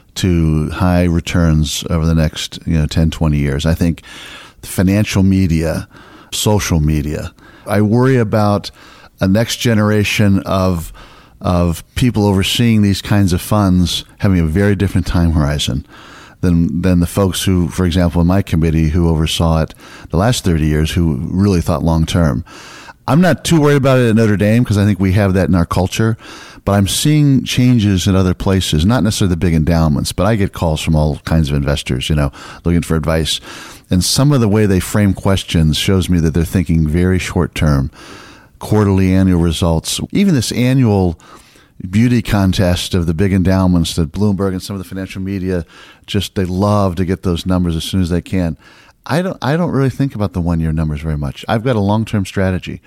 to high returns over the next, you know, ten, twenty years. I think financial media, social media. I worry about a next generation of of people overseeing these kinds of funds having a very different time horizon than than the folks who, for example, in my committee, who oversaw it the last thirty years, who really thought long term. I'm not too worried about it at Notre Dame because I think we have that in our culture, but I'm seeing changes in other places, not necessarily the big endowments, but I get calls from all kinds of investors, you know, looking for advice. And some of the way they frame questions shows me that they're thinking very short term, quarterly, annual results. Even this annual beauty contest of the big endowments that Bloomberg and some of the financial media, just they love to get those numbers as soon as they can. I don't I don't really think about the one-year numbers very much. I've got a long-term strategy.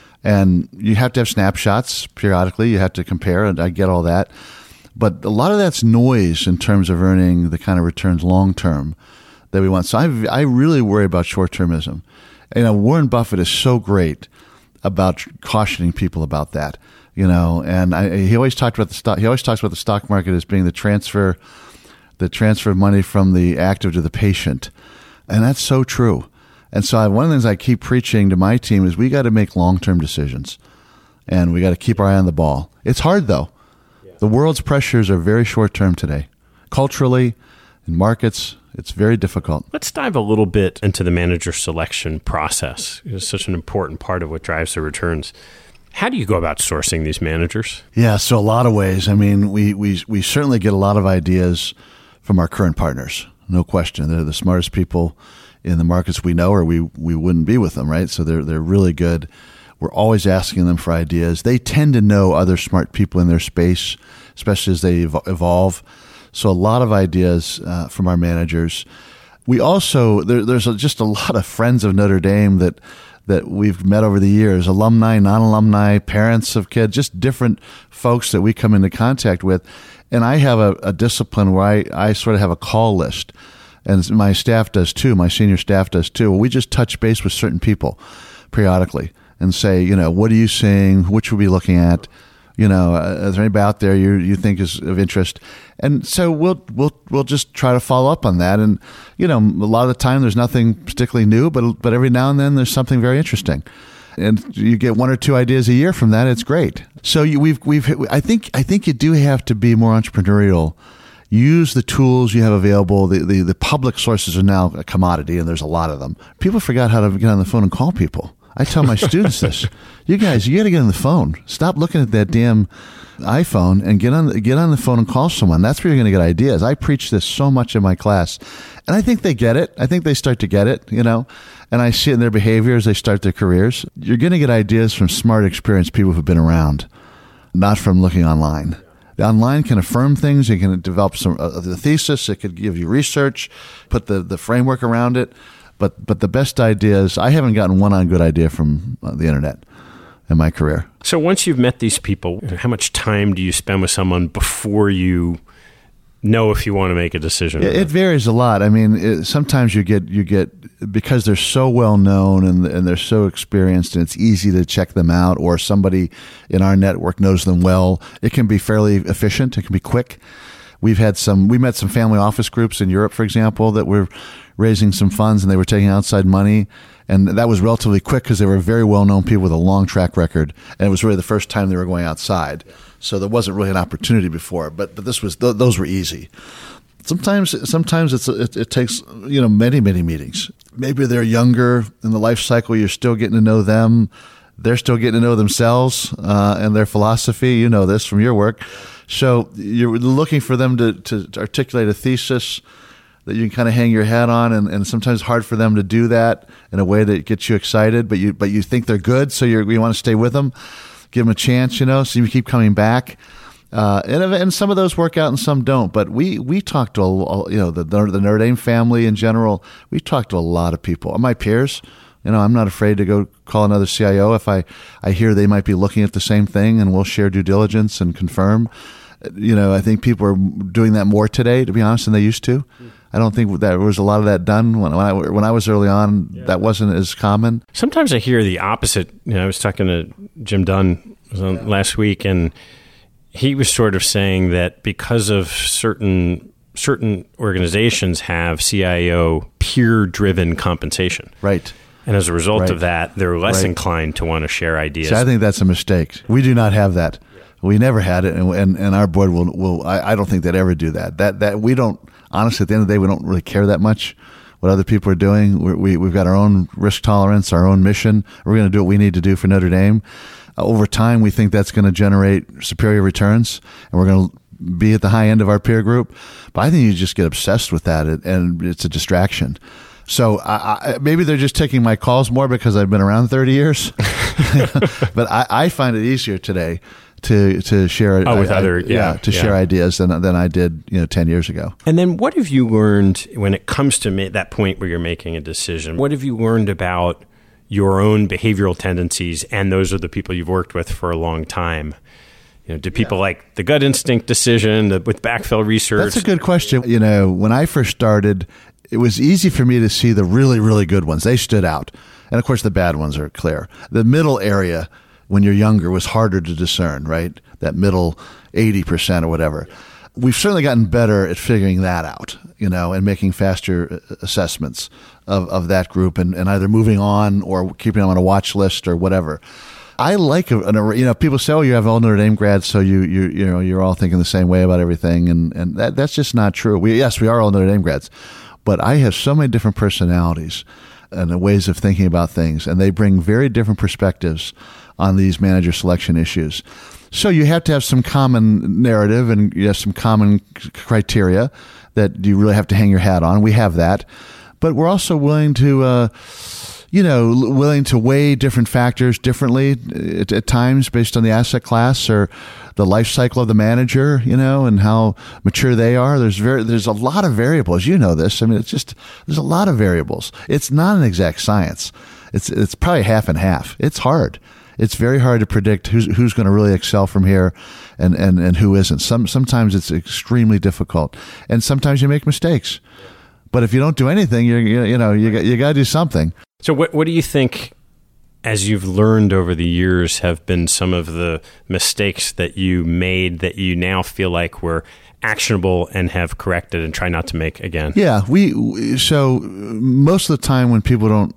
And you have to have snapshots periodically. You have to compare, and I get all that. But a lot of that's noise in terms of earning the kind of returns long-term that we want. So I I really worry about short-termism. You know, Warren Buffett is so great about cautioning people about that. You know, and I, he always talked about the stock. He always talks about the stock market as being the transfer, the transfer of money from the active to the patient. And that's so true. And so I, one of the things I keep preaching to my team is we got to make long-term decisions, and we got to keep our eye on the ball. It's hard, though. Yeah. The world's pressures are very short-term today. Culturally, in markets, it's very difficult. Let's dive a little bit into the manager selection process. It's such an important part of what drives the returns. How do you go about sourcing these managers? Yeah, so a lot of ways. I mean, we we we certainly get a lot of ideas from our current partners. No question. They're the smartest people in the markets we know, or we, we wouldn't be with them, right? So they're they're really good. We're always asking them for ideas. They tend to know other smart people in their space, especially as they evolve. So a lot of ideas uh, from our managers. We also, there, there's a, just a lot of friends of Notre Dame that that we've met over the years, alumni, non-alumni, parents of kids, just different folks that we come into contact with. And I have a, a discipline where I, I sort of have a call list, and my staff does too, my senior staff does too. We just touch base with certain people periodically and say, you know, what are you seeing? What should we be looking at? You know, uh, is there anybody out there you you think is of interest? And so we'll we'll we'll just try to follow up on that. And you know, a lot of the time there's nothing particularly new, but but every now and then there's something very interesting, and you get one or two ideas a year from that. It's great. So you, we've we've I think I think you do have to be more entrepreneurial. Use the tools you have available. The, the the public sources are now a commodity, and there's a lot of them. People forgot how to get on the phone and call people. I tell my students this: you guys, you got to get on the phone. Stop looking at that damn iPhone and get on get on the phone and call someone. That's where you're going to get ideas. I preach this so much in my class, and I think they get it. I think they start to get it, you know. And I see it in their behavior as they start their careers. You're going to get ideas from smart, experienced people who've been around, not from looking online. The online can affirm things. You can develop some uh, the thesis. It could give you research, put the, the framework around it. But but the best ideas, I haven't gotten one on good idea from uh, the internet in my career. So once you've met these people, how much time do you spend with someone before you know if you want to make a decision? It, it varies a lot. I mean, it, sometimes you get you get because they're so well known and and they're so experienced, and it's easy to check them out. Or somebody in our network knows them well. It can be fairly efficient. It can be quick. We've had some. We met some family office groups in Europe, for example, that were raising some funds, and they were taking outside money, and that was relatively quick because they were very well-known people with a long track record, and it was really the first time they were going outside. So there wasn't really an opportunity before, but but this was th- those were easy. Sometimes sometimes it's it, it takes you know many many meetings. Maybe they're younger in the life cycle. You're still getting to know them. They're still getting to know themselves uh, and their philosophy. You know this from your work. So you're looking for them to, to articulate a thesis that you can kind of hang your hat on, and, and sometimes it's hard for them to do that in a way that gets you excited, but you but you think they're good, so you're, you want to stay with them, give them a chance, you know, so you keep coming back. Uh, and, and some of those work out and some don't. But we we talk to, a, you know, the, the Notre Dame family in general. We talk to a lot of people. My peers, you know, I'm not afraid to go call another C I O if I, I hear they might be looking at the same thing, and we'll share due diligence and confirm. You know, I think people are doing that more today, to be honest, than they used to. I don't think that there was a lot of that done when, when I when I was early on. Yeah. That wasn't as common. Sometimes I hear the opposite. You know, I was talking to Jim Dunn was on yeah. last week, and he was sort of saying that because of certain certain organizations have C I O peer-driven compensation. Right. And as a result right. of that, they're less right. inclined to want to share ideas. So I think that's a mistake. We do not have that. Yeah. We never had it, and and, and our board will will. I, I don't think they'd ever do that. That that we don't. Honestly, at the end of the day, we don't really care that much what other people are doing. We're, we we've got our own risk tolerance, our own mission. We're going to do what we need to do for Notre Dame. Uh, over time, we think that's going to generate superior returns, and we're going to be at the high end of our peer group. But I think you just get obsessed with that, and it's a distraction. So I, I, maybe they're just taking my calls more because I've been around thirty years. But I, I find it easier today to to share oh, with I, other yeah, yeah to yeah. share ideas than than I did you know ten years ago. And then what have you learned when it comes to ma- that point where you're making a decision? What have you learned about your own behavioral tendencies and those of the people you've worked with for a long time? You know, do people yeah. like the gut instinct decision the, with backfill research? That's a good question. You know, when I first started, it was easy for me to see the really, really good ones. They stood out. And of course, the bad ones are clear. The middle area, when you're younger, was harder to discern, right? That middle eighty percent or whatever. We've certainly gotten better at figuring that out, you know, and making faster assessments of, of that group and, and either moving on or keeping them on a watch list or whatever. I like, a, a, you know, people say, oh, you have all Notre Dame grads, so you you you know, you're all thinking the same way about everything. And, and that that's just not true. We Yes, we are all Notre Dame grads. But I have so many different personalities and ways of thinking about things, and they bring very different perspectives on these manager selection issues. So you have to have some common narrative and you have some common criteria that you really have to hang your hat on. We have that. But we're also willing to, uh, you know, willing to weigh different factors differently at, at times based on the asset class or the life cycle of the manager, you know, and how mature they are. There's very, there's a lot of variables. You know this. I mean, it's just, there's a lot of variables. It's not an exact science. It's, it's probably half and half. It's hard. It's very hard to predict who's who's going to really excel from here and, and, and who isn't. Some sometimes it's extremely difficult, and sometimes you make mistakes. But if you don't do anything, you're, you you know you got you got to do something. So what what do you think, as you've learned over the years, have been some of the mistakes that you made that you now feel like were actionable and have corrected and try not to make again? Yeah, we so most of the time when people don't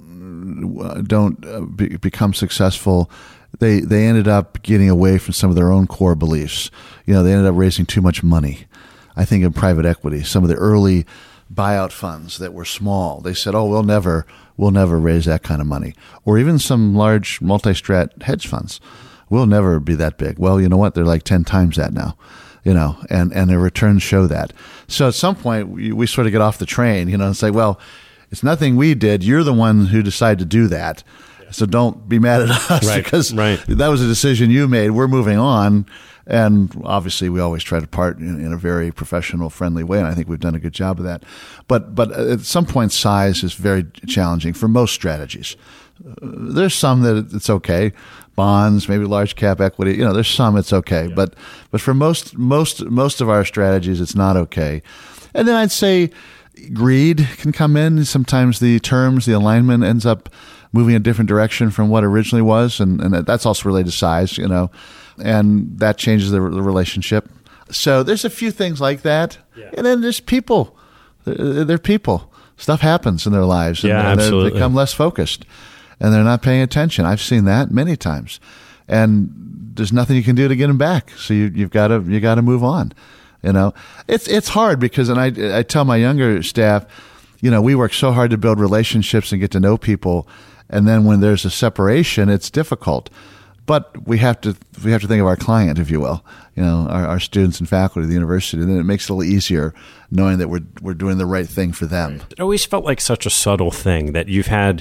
don't uh, be, become successful, they they ended up getting away from some of their own core beliefs. You know, they ended up raising too much money. I think in private equity, some of the early buyout funds that were small, they said, "Oh, we'll never we'll never raise that kind of money." Or even some large multi-strat hedge funds, "We'll never be that big." Well, you know what? They're like ten times that now. You know, and and their returns show that. So at some point, we, we sort of get off the train, you know, and say, "Well, it's nothing we did. You're the one who decided to do that. So don't be mad at us right, because right. that was a decision you made. We're moving on." And obviously, we always try to part in, in a very professional, friendly way, and I think we've done a good job of that. But but at some point, size is very challenging for most strategies. Uh, there's some that it's okay, bonds, maybe large cap equity. You know, there's some it's okay, yeah. but but for most most most of our strategies, it's not okay. And then I'd say greed can come in. Sometimes the terms, the alignment ends up moving a different direction from what originally was, and, and that's also related to size, you know, and that changes the, the relationship. So there's a few things like that. Yeah. And then there's people. They're, they're people. Stuff happens in their lives, and, yeah, and absolutely. they become less focused, and they're not paying attention. I've seen that many times, and there's nothing you can do to get them back. So you, you've got to you got to move on. You know, it's it's hard because, and I I tell my younger staff, you know, we work so hard to build relationships and get to know people, and then when there's a separation, it's difficult. But we have to we have to think of our client, if you will, you know, our, our students and faculty of the university. And then it makes it a little easier knowing that we're we're doing the right thing for them. It always felt like such a subtle thing that you've had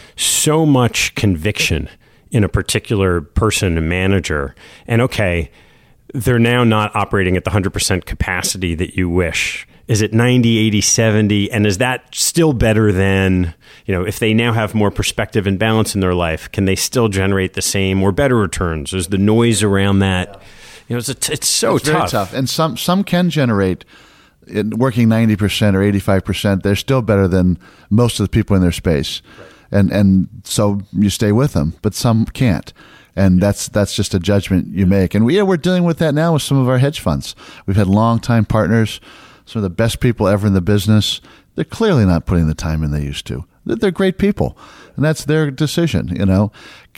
so much conviction in a particular person and manager, and okay, they're now not operating at the one hundred percent capacity that you wish. Is it ninety, eighty, seventy? And is that still better than, you know, if they now have more perspective and balance in their life, can they still generate the same or better returns? Is the noise around that, you know, it's, a, it's so it's tough. Very tough. And some, some can generate, in working ninety percent or eighty-five percent, they're still better than most of the people in their space. Right. And, and so you stay with them, but some can't. And that's that's just a judgment you make. And we, yeah, we're dealing with that now with some of our hedge funds. We've had longtime partners, some of the best people ever in the business. They're clearly not putting the time in they used to. They're great people, and that's their decision. You know,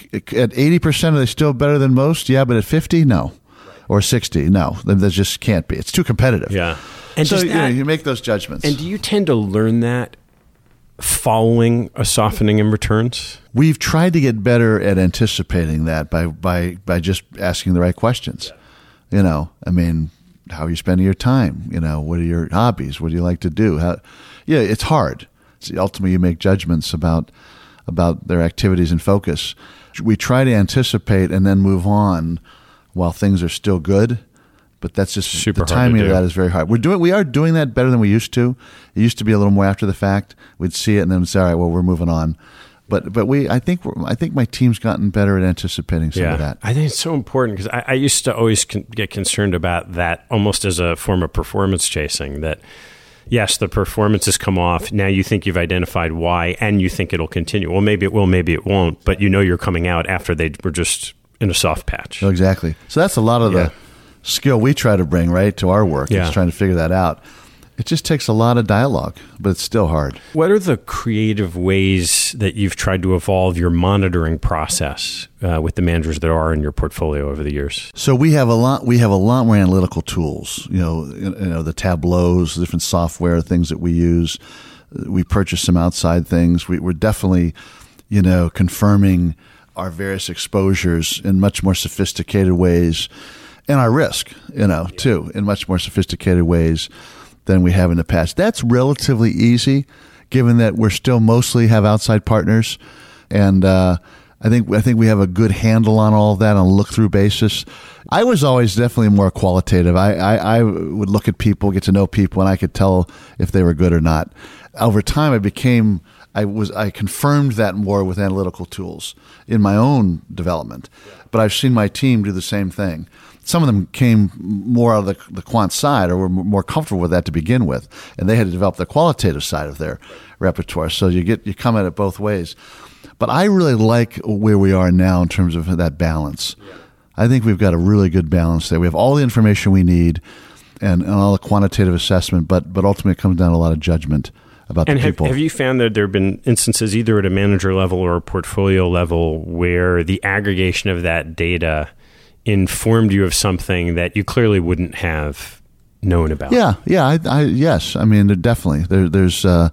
at eighty percent, are they still better than most? Yeah, but at fifty, no, or sixty, no. That just can't be. It's too competitive. Yeah, and so that, you know, you make those judgments. And do you tend to learn that following a softening in returns? We've tried to get better at anticipating that by by by just asking the right questions. Yeah. You know, I mean, how are you spending your time? You know, what are your hobbies? What do you like to do? How, yeah, it's hard. It's, ultimately, you make judgments about about their activities and focus. We try to anticipate and then move on while things are still good. But that's just super the timing hard to of do. that is very hard. We're doing we are doing that better than we used to. It used to be a little more after the fact. We'd see it and then say, all right, well, we're moving on. But but we I think we're, I think my team's gotten better at anticipating some yeah. of that. I think it's so important because I, I used to always con- get concerned about that almost as a form of performance chasing. That yes, the performance has come off. Now you think you've identified why, and you think it'll continue. Well, maybe it will, maybe it won't. But you know you're coming out after they were just in a soft patch. Oh, exactly. So that's a lot of Yeah. the skill we try to bring right to our work. Yeah. Is trying to figure that out. It just takes a lot of dialogue, but it's still hard. What are the creative ways that you've tried to evolve your monitoring process uh, with the managers that are in your portfolio over the years? So we have a lot. We have a lot more analytical tools. You know, you know the Tableaus, different software, things that we use. We purchase some outside things. We, we're definitely, you know, confirming our various exposures in much more sophisticated ways, and our risk, you know, yeah. too, in much more sophisticated ways than we have in the past. That's relatively easy, given that we're still mostly have outside partners, and uh, I think I think we have a good handle on all of that on a look-through basis. I was always definitely more qualitative. I, I, I would look at people, get to know people, and I could tell if they were good or not. Over time, I became I was I confirmed that more with analytical tools in my own development, but I've seen my team do the same thing. Some of them came more out of the, the quant side or were more comfortable with that to begin with, and they had to develop the qualitative side of their repertoire. So you get you come at it both ways. But I really like where we are now in terms of that balance. Yeah. I think we've got a really good balance there. We have all the information we need and, and all the quantitative assessment, but but ultimately it comes down to a lot of judgment about and the have, people. Have you found that there have been instances either at a manager level or a portfolio level where the aggregation of that data informed you of something that you clearly wouldn't have known about? Yeah, yeah, I, I, yes. I mean, there definitely there, there's uh,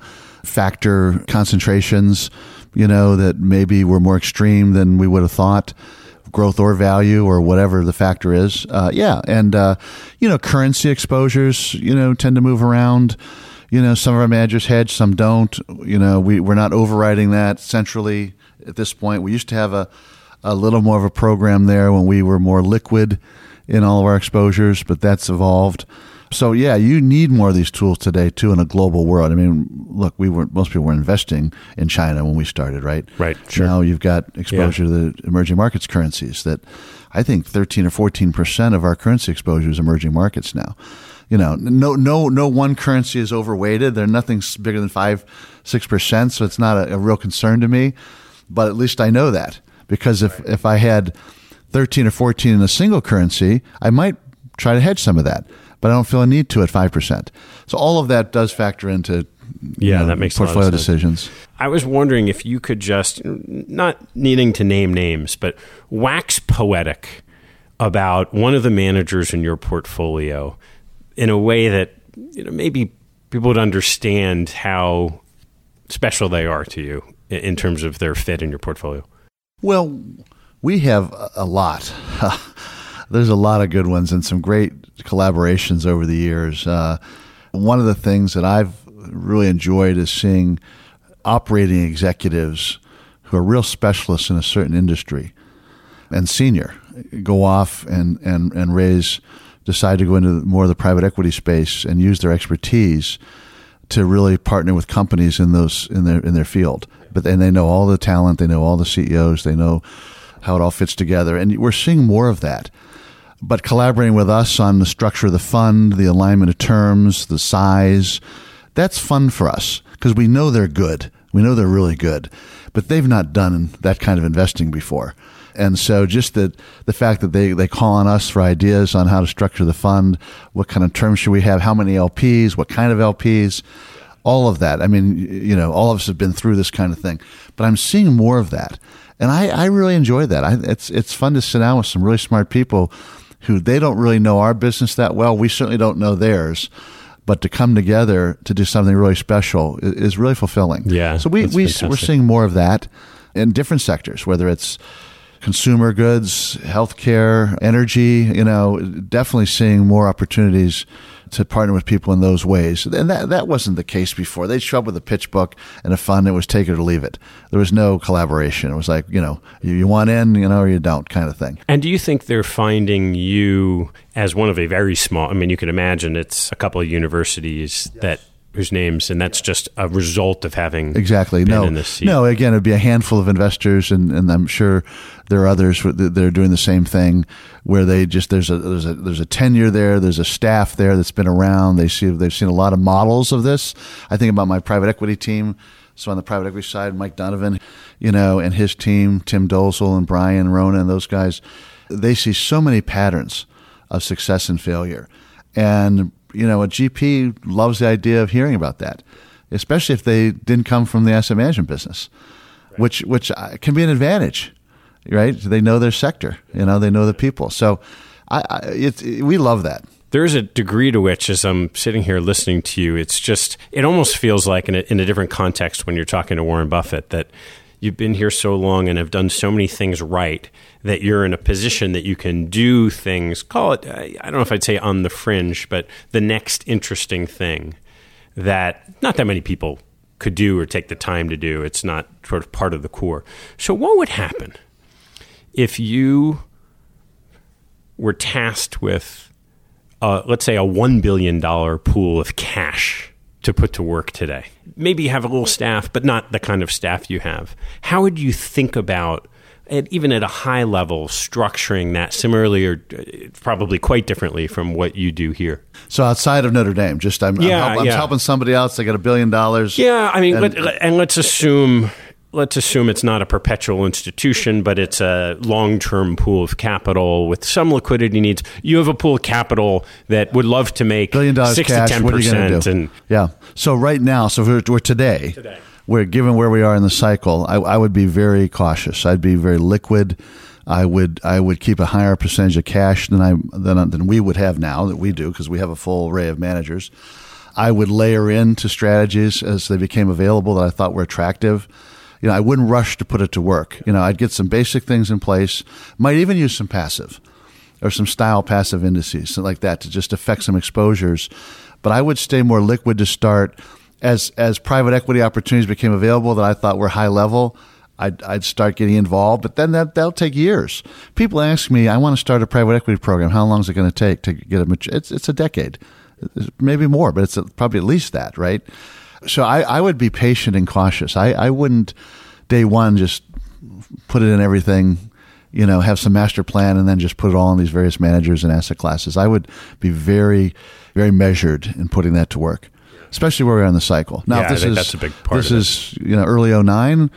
factor concentrations, you know, that maybe were more extreme than we would have thought, growth or value or whatever the factor is. Uh, yeah, and uh, you know, currency exposures, you know, tend to move around. You know, some of our managers hedge, some don't. You know, we we're not overriding that centrally at this point. We used to have a a little more of a program there when we were more liquid in all of our exposures, but that's evolved. So yeah, you need more of these tools today too in a global world. I mean, look, we were most people were investing in China when we started, right? Right. Sure. Now you've got exposure yeah. to the emerging markets currencies that I think thirteen or fourteen percent of our currency exposure is emerging markets now. You know, no, no, no one currency is overweighted. They're nothing bigger than five, six percent. So it's not a, a real concern to me, but at least I know that. Because if, if I had thirteen or fourteen in a single currency, I might try to hedge some of that, but I don't feel a need to at five percent. So all of that does factor into yeah, know, that makes portfolio a lot of sense. decisions. I was wondering if you could just, not needing to name names, but wax poetic about one of the managers in your portfolio in a way that, you know, maybe people would understand how special they are to you in terms of their fit in your portfolio. Well, we have a lot. There's a lot of good ones and some great collaborations over the years. Uh, one of the things that I've really enjoyed is seeing operating executives who are real specialists in a certain industry and senior go off and, and, and raise, decide to go into more of the private equity space and use their expertise to really partner with companies in those in their in their field. But and they know all the talent, they know all the C E Os, they know how it all fits together, and we're seeing more of that. But collaborating with us on the structure of the fund, the alignment of terms, the size, that's fun for us because we know they're good. We know they're really good, but they've not done that kind of investing before. And so just the, the fact that they, they call on us for ideas on how to structure the fund, what kind of terms should we have, how many L Ps, what kind of L Ps, all of that. I mean, you know, all of us have been through this kind of thing. But I'm seeing more of that. And I, I really enjoy that. I, it's it's fun to sit down with some really smart people who they don't really know our business that well. We certainly don't know theirs. But to come together to do something really special is, is really fulfilling. Yeah, so we, we, we're seeing more of that in different sectors, whether it's consumer goods, healthcare, energy, you know, definitely seeing more opportunities to partner with people in those ways. And that that wasn't the case before. They'd show up with a pitch book and a fund. It was take it or leave it. There was no collaboration. It was like, you know, you, you want in, you know, or you don't kind of thing. And do you think they're finding you as one of a very small, I mean, you can imagine it's a couple of universities yes. that whose names, and that's just a result of having exactly been no in this seat. No, again, it'd be a handful of investors, and, and I'm sure there are others that are doing the same thing, where they just there's a there's a there's a tenure there, there's a staff there that's been around. They see they've seen a lot of models of this. I think about my private equity team. So on the private equity side, Mike Donovan, you know, and his team, Tim Dozel and Brian Rona and those guys, they see so many patterns of success and failure, and you know, a G P loves the idea of hearing about that, especially if they didn't come from the asset management business, right. which which can be an advantage, right? They know their sector, you know, they know the people. So I, I it's, it, we love that. There's a degree to which, as I'm sitting here listening to you, it's just, it almost feels like in a, in a different context when you're talking to Warren Buffett, that you've been here so long and have done so many things right that you're in a position that you can do things, call it, I don't know if I'd say on the fringe, but the next interesting thing that not that many people could do or take the time to do. It's not sort of part of the core. So what would happen if you were tasked with, uh, let's say, a one billion dollars pool of cash to put to work today? Maybe you have a little staff, but not the kind of staff you have. How would you think about, at, even at a high level, structuring that similarly or probably quite differently from what you do here? So outside of Notre Dame, just I'm, yeah, I'm, help, I'm yeah. helping somebody else. They got a billion dollars. Yeah, I mean, and, let, and let's assume... Let's assume it's not a perpetual institution, but it's a long-term pool of capital with some liquidity needs. You have a pool of capital that would love to make billion dollars six cash, to ten what are you gonna percent. do? And yeah. So right now, so we're, we're today, today, we're given where we are in the cycle. I, I would be very cautious. I'd be very liquid. I would I would keep a higher percentage of cash than I than than we would have now that we do because we have a full array of managers. I would layer into strategies as they became available that I thought were attractive. You know, I wouldn't rush to put it to work. You know, I'd get some basic things in place. Might even use some passive or some style passive indices, something like that, to just affect some exposures. But I would stay more liquid to start. As as private equity opportunities became available that I thought were high level, I'd I'd start getting involved. But then that that'll take years. People ask me, I want to start a private equity program. How long is it going to take to get a mature? It's it's a decade, maybe more, but it's a, probably at least that, right? So I, I would be patient and cautious. I, I wouldn't day one just put it in everything, you know, have some master plan and then just put it all in these various managers and asset classes. I would be very, very measured in putting that to work, especially where we are in the cycle. Now, yeah, if this I think is, that's a big part this of is, you know, early oh nine,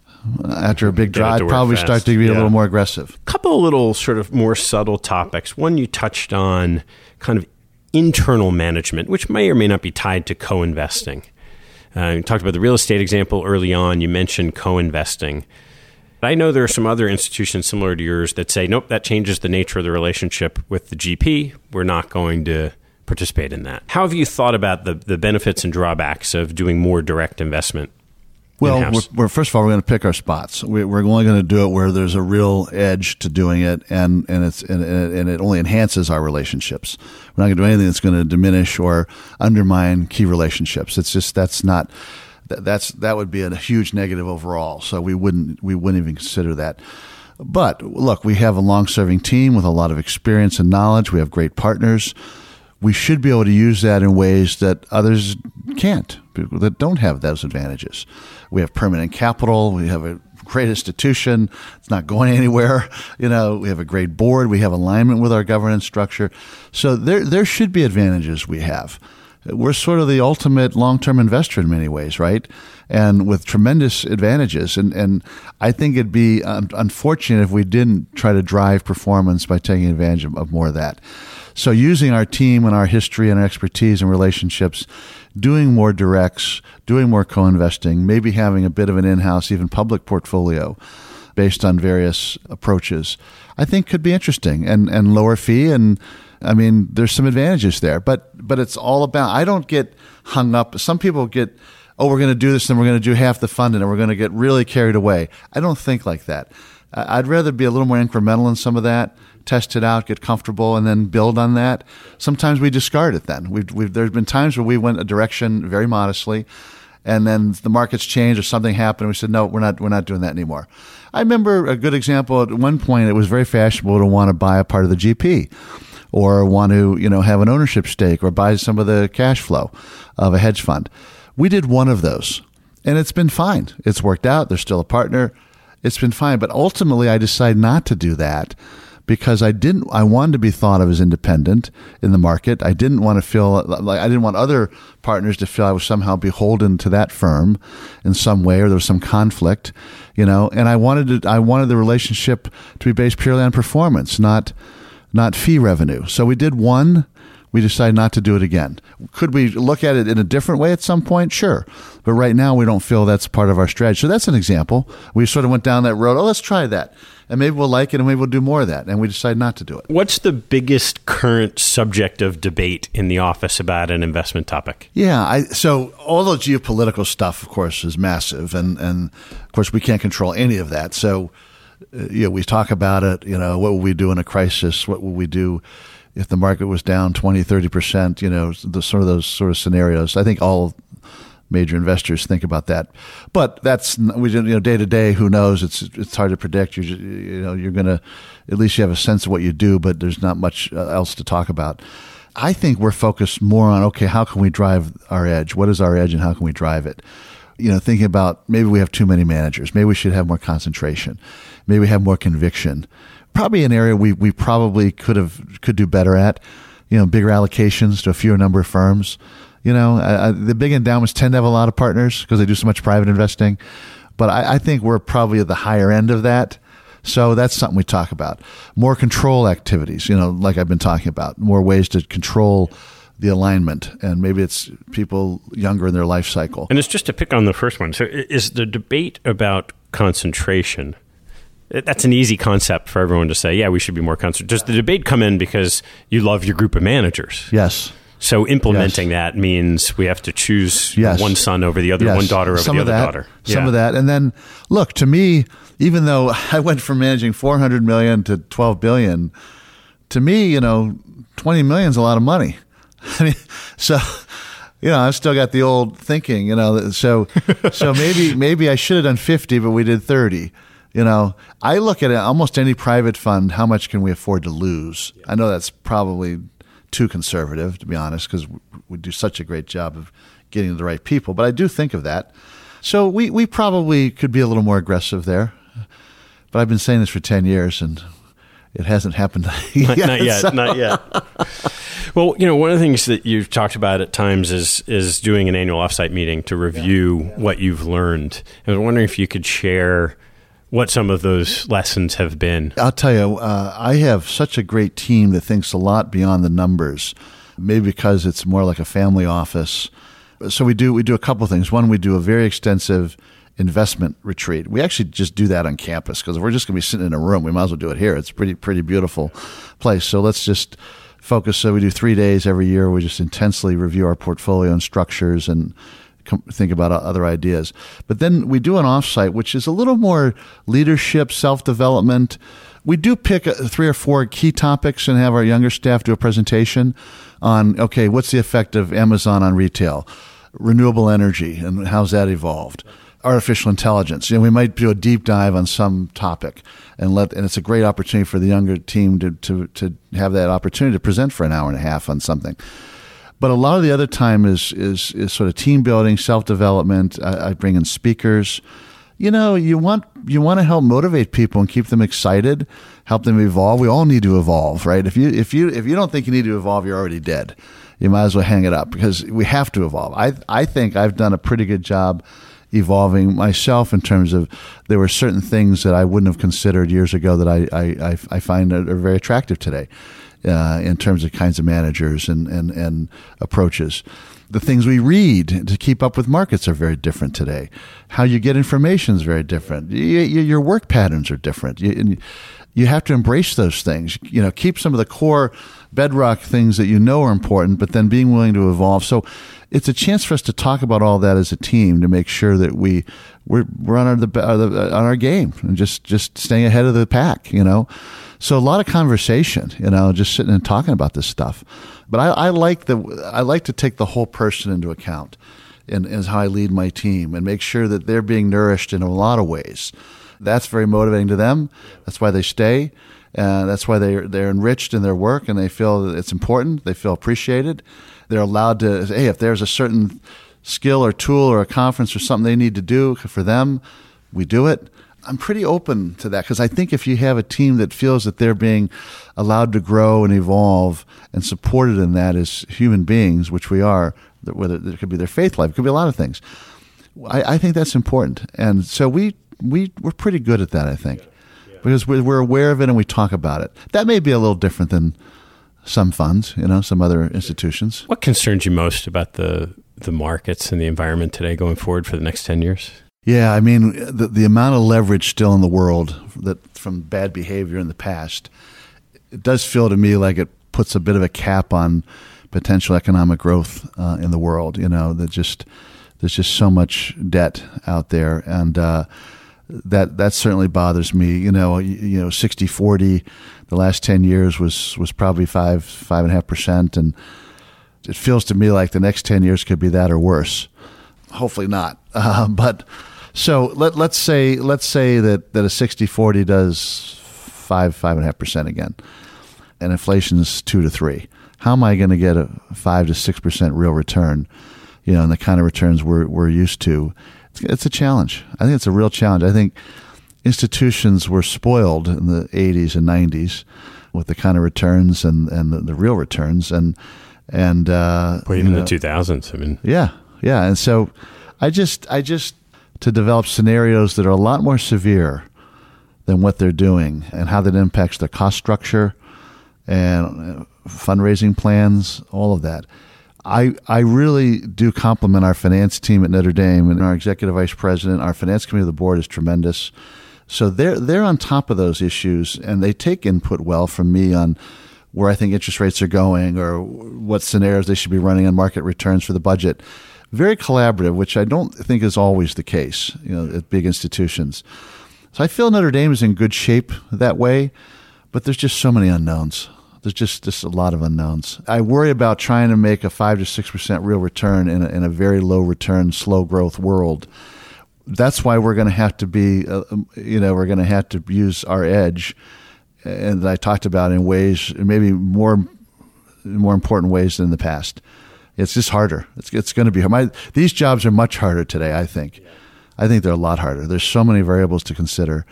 after a big dry, I'd probably fast. start to be yeah. a little more aggressive. A couple of little sort of more subtle topics. One, you touched on kind of internal management, which may or may not be tied to co-investing. Uh, you talked about the real estate example early on. You mentioned co-investing. I know there are some other institutions similar to yours that say, nope, that changes the nature of the relationship with the G P. We're not going to participate in that. How have you thought about the, the benefits and drawbacks of doing more direct investment? Well, we're, we're, first of all, we're going to pick our spots. We, we're only going to do it where there's a real edge to doing it, and and it's and, and it only enhances our relationships. We're not going to do anything that's going to diminish or undermine key relationships. It's just that's not that, that's that would be a huge negative overall. So we wouldn't we wouldn't even consider that. But look, we have a long-serving team with a lot of experience and knowledge. We have great partners. We should be able to use that in ways that others can't, people that don't have those advantages. We have permanent capital. We have a great institution. It's not going anywhere. You know, we have a great board. We have alignment with our governance structure. So there there should be advantages we have we're sort of the ultimate long-term investor in many ways, right? And with tremendous advantages. And, and I think it'd be un- unfortunate if we didn't try to drive performance by taking advantage of, of more of that. So using our team and our history and our expertise and relationships, doing more directs, doing more co-investing, maybe having a bit of an in-house, even public portfolio based on various approaches, I think could be interesting and, and lower fee. And I mean, there's some advantages there, but, but it's all about, I don't get hung up. Some people get, oh, we're going to do this and we're going to do half the fund and we're going to get really carried away. I don't think like that. I'd rather be a little more incremental in some of that, test it out, get comfortable, and then build on that. Sometimes we discard it then. We've, we've, there's been times where we went a direction very modestly, and then the markets changed or something happened, and we said, no, we're not, we're not doing that anymore. I remember a good example. At one point, it was very fashionable to want to buy a part of the G P or want to, you know, have an ownership stake or buy some of the cash flow of a hedge fund. We did one of those, and it's been fine. It's worked out. They're still a partner. It's been fine. But ultimately, I decided not to do that because I didn't. I wanted to be thought of as independent in the market. I didn't want to feel like I didn't want other partners to feel I was somehow beholden to that firm in some way, or there was some conflict, you know. And I wanted to. I wanted the relationship to be based purely on performance, not not fee revenue. So we did one. We decided not to do it again. Could we look at it in a different way at some point? Sure. But right now, we don't feel that's part of our strategy. So that's an example. We sort of went down that road. Oh, let's try that. And maybe we'll like it, and maybe we'll do more of that. And we decided not to do it. What's the biggest current subject of debate in the office about an investment topic? Yeah. I, so all the geopolitical stuff, of course, is massive. And, and of course, we can't control any of that. So, uh, you know, we talk about it. You know, what will we do in a crisis? What will we do if the market was down twenty, thirty percent, you know, the sort of those sort of scenarios? I think all major investors think about that. But that's, we you know, day to day, who knows? It's it's hard to predict. You're, you know, you're going to, at least you have a sense of what you do, but there's not much else to talk about. I think we're focused more on, okay, how can we drive our edge? What is our edge and how can we drive it? You know, thinking about maybe we have too many managers. Maybe we should have more concentration. Maybe we have more conviction. Probably an area we, we probably could have could do better at, you know, bigger allocations to a fewer number of firms. You know, uh, the big endowments tend to have a lot of partners because they do so much private investing. But I, I think we're probably at the higher end of that. So that's something we talk about. More control activities, you know, like I've been talking about. More ways to control the alignment. And maybe it's people younger in their life cycle. And it's just to pick on the first one. So is the debate about concentration... That's an easy concept for everyone to say, yeah, we should be more concentrated. Does the debate come in because you love your group of managers? Yes. So implementing yes. that means we have to choose yes. one son over the other, yes. one daughter over some the of other that, daughter. Some yeah. of that. And then, look, to me, even though I went from managing four hundred million dollars to twelve billion dollars, to me, you know, twenty million dollars is a lot of money. I mean, so... You know, I've still got the old thinking, you know, so so maybe maybe I should have done fifty, but we did thirty. You know, I look at it, almost any private fund, how much can we afford to lose? I know that's probably too conservative, to be honest, because we do such a great job of getting the right people. But I do think of that. So we, we probably could be a little more aggressive there. But I've been saying this for ten years, and it hasn't happened yet. Not, not yet, so. not yet. Well, you know, one of the things that you've talked about at times is is doing an annual offsite meeting to review yeah, yeah. what you've learned. I was wondering if you could share what some of those lessons have been. I'll tell you, uh, I have such a great team that thinks a lot beyond the numbers, maybe because it's more like a family office. So we do we do a couple of things. One, we do a very extensive investment retreat. We actually just do that on campus because if we're just going to be sitting in a room, we might as well do it here. It's a pretty, pretty beautiful place. So let's just focus. So we do three days every year. We just intensely review our portfolio and structures and think about other ideas. But then we do an offsite, which is a little more leadership, self-development. We do pick three or four key topics and have our younger staff do a presentation on, okay, what's the effect of Amazon on retail, renewable energy, and how's that evolved? Artificial intelligence. You know, we might do a deep dive on some topic, and let. And it's a great opportunity for the younger team to to to have that opportunity to present for an hour and a half on something. But a lot of the other time is is is sort of team building, self development. I, I bring in speakers. You know, you want you want to help motivate people and keep them excited, help them evolve. We all need to evolve, right? If you if you if you don't think you need to evolve, you're already dead. you might as well hang it up, because we have to evolve. I I think I've done a pretty good job evolving myself in terms of there were certain things that I wouldn't have considered years ago that I I, I find are very attractive today uh, in terms of kinds of managers and, and, and approaches. The things we read to keep up with markets are very different today. How you get information is very different. You, you, your work patterns are different. You, you have to embrace those things. You know, keep some of the core bedrock things that you know are important, but then being willing to evolve. So it's a chance for us to talk about all that as a team to make sure that we we're, we're on our the, on our game and just just staying ahead of the pack. You know, so a lot of conversation. You know, just sitting and talking about this stuff. But I, I like the I like to take the whole person into account, in, in how I lead my team and make sure that they're being nourished in a lot of ways. That's very motivating to them. That's why they stay. And that's why they're, they're enriched in their work and they feel that it's important. They feel appreciated. They're allowed to, hey, if there's a certain skill or tool or a conference or something they need to do for them, we do it. I'm pretty open to that, because I think if you have a team that feels that they're being allowed to grow and evolve and supported in that as human beings, which we are, whether it could be their faith life, it could be a lot of things. I, I think that's important. And so we, we, we're pretty good at that, I think. Because we're aware of it and we talk about it. That may be a little different than some funds, you know, some other institutions. What concerns you most about the the markets and the environment today going forward for the next ten years? Yeah, I mean, the, the amount of leverage still in the world that from bad behavior in the past, it does feel to me like it puts a bit of a cap on potential economic growth uh, in the world. You know, that just there's just so much debt out there, and uh, that that certainly bothers me. You know, you, you know, sixty forty, the last ten years was was probably five five and a half percent, and it feels to me like the next ten years could be that or worse. Hopefully not, uh, but. So let let's say let's say that, that a sixty forty does five five and a half percent again, and inflation is two to three. How am I going to get a five to six percent real return? You know, and the kind of returns we're we're used to. It's, it's a challenge. I think it's a real challenge. I think institutions were spoiled in the eighties and nineties with the kind of returns and, and the, the real returns, and and uh, well, even the two thousands. I mean, yeah, yeah. And so I just I just. to develop scenarios that are a lot more severe than what they're doing and how that impacts their cost structure and fundraising plans, all of that. I I really do compliment our finance team at Notre Dame and our executive vice president. Our finance committee of the board is tremendous. So they're, they're on top of those issues, and they take input well from me on where I think interest rates are going or what scenarios they should be running on market returns for the budget. Very collaborative, which I don't think is always the case, you know, at big institutions. So I feel Notre Dame is in good shape that way, but there's just so many unknowns. There's just, just a lot of unknowns. I worry about trying to make a five to six percent real return in a, in a very low return, slow growth world. That's why we're going to have to be, uh, you know, we're going to have to use our edge, and that I talked about in ways, maybe more, more important ways than in the past. It's just harder. It's it's going to be hard. My, these jobs are much harder today, I think. Yeah. I think they're a lot harder. There's so many variables to consider.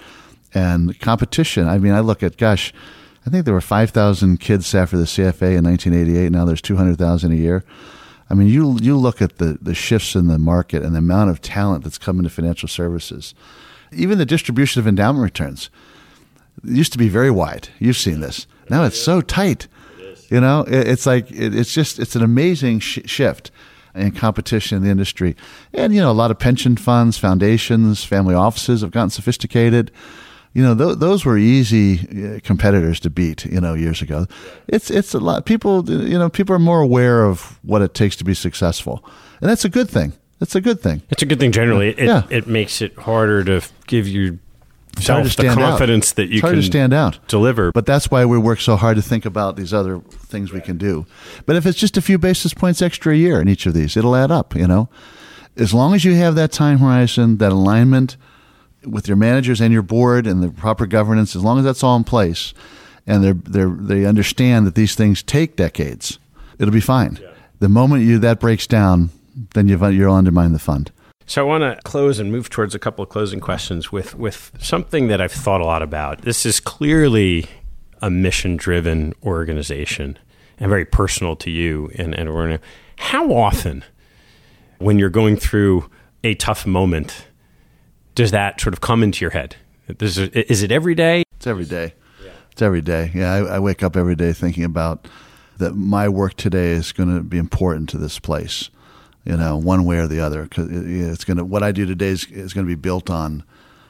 And competition, I mean, I look at, gosh, I think there were five thousand kids after the C F A in nineteen eighty-eight. Now there's two hundred thousand a year. I mean, you you look at the, the shifts in the market and the amount of talent that's come into financial services. Even the distribution of endowment returns. It used to be very wide. You've seen this. Now it's so tight. You know, it's like, it's just, it's an amazing sh- shift in competition in the industry. And, you know, a lot of pension funds, foundations, family offices have gotten sophisticated. You know, th- those were easy competitors to beat, you know, years ago. It's, it's a lot, people, you know, people are more aware of what it takes to be successful. And that's a good thing. That's a good thing. It's a good thing generally. It, yeah. it makes it harder to give you It's hard to the confidence out. that you it's hard can to stand out. deliver. But that's why we work so hard to think about these other things we can do. But if it's just a few basis points extra a year in each of these, it'll add up, you know. As long as you have that time horizon, that alignment with your managers and your board and the proper governance, as long as that's all in place and they they they understand that these things take decades, it'll be fine. Yeah. The moment you that breaks down, then you've, you'll undermine the fund. So I want to close and move towards a couple of closing questions with, with something that I've thought a lot about. This is clearly a mission-driven organization, and very personal to you. And, and we're, how often, when you're going through a tough moment, does that sort of come into your head? Does it, is it every day? It's every day. Yeah. It's every day. Yeah, I, I wake up every day thinking about that my work today is going to be important to this place, you know, one way or the other. Because it's going to, what I do today is, is going to be built on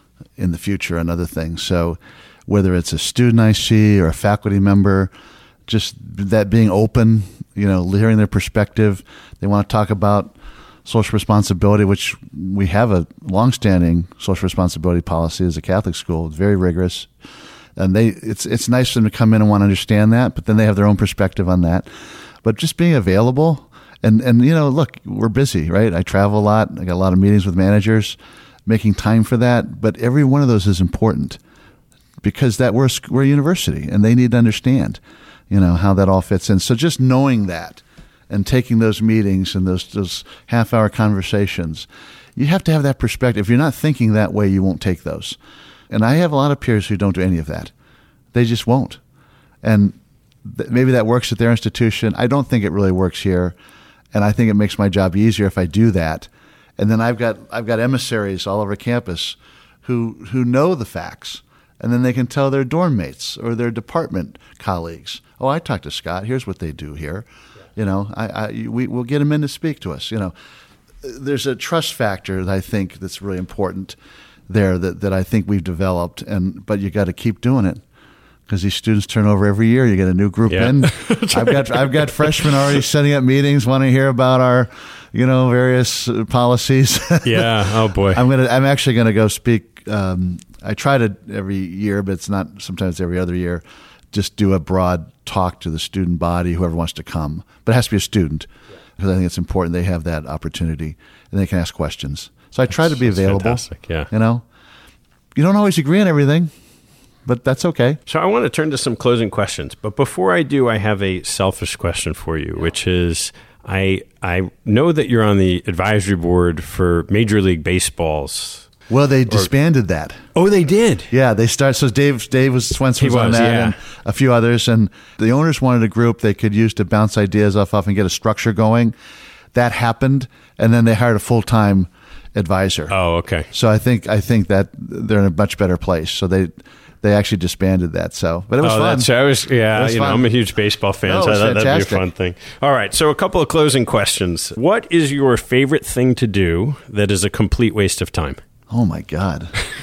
in the future and other things. So whether it's a student I see or a faculty member, just that being open, you know, hearing their perspective. They want to talk about social responsibility, which we have a longstanding social responsibility policy as a Catholic school. It's very rigorous. And they it's it's nice for them to come in and want to understand that, but then they have their own perspective on that. But just being available and, and you know, look, we're busy, right? I travel a lot. I got a lot of meetings with managers, making time for that. But every one of those is important because that we're, we're a university and they need to understand, you know, how that all fits in. So just knowing that and taking those meetings and those those half-hour conversations, you have to have that perspective. If you're not thinking that way, you won't take those. And I have a lot of peers who don't do any of that. They just won't. And th- maybe that works at their institution. I don't think it really works here. And I think it makes my job easier if I do that. And then I've got I've got emissaries all over campus who who know the facts. And then they can tell their dorm mates or their department colleagues, oh, I talked to Scott. Here's what they do here. You know, I, I we we'll get them in to speak to us. You know, there's a trust factor that I think that's really important there that, that I think we've developed. And but you got to keep doing it because these students turn over every year. You get a new group yeah. in. I've got I've got freshmen already setting up meetings, want to hear about our, you know, various policies. Yeah. Oh boy. I'm gonna I'm actually gonna go speak. Um, I try to every year, but it's not sometimes every other year. Just do a broad talk to the student body, whoever wants to come. But it has to be a student because I think it's important they have that opportunity and they can ask questions. So I try that's, to be available. Fantastic, yeah. You know, you don't always agree on everything, but that's okay. So I want to turn to some closing questions. But before I do, I have a selfish question for you, yeah. which is I I know that you're on the advisory board for Major League Baseball's. Well, they disbanded or, that. Oh, they did? Yeah, they started. So Dave Dave was Swenson was, was on that, yeah. and a few others. And the owners wanted a group they could use to bounce ideas off of and get a structure going. That happened, and then they hired a full time advisor. Oh, okay. So I think I think that they're in a much better place. So they they actually disbanded that. So, but it was oh, fun. That's, I was, yeah, was you fun. know, I'm a huge baseball fan, no, so that, that'd be a fun thing. All right, so a couple of closing questions. What is your favorite thing to do that is a complete waste of time? Oh, my God.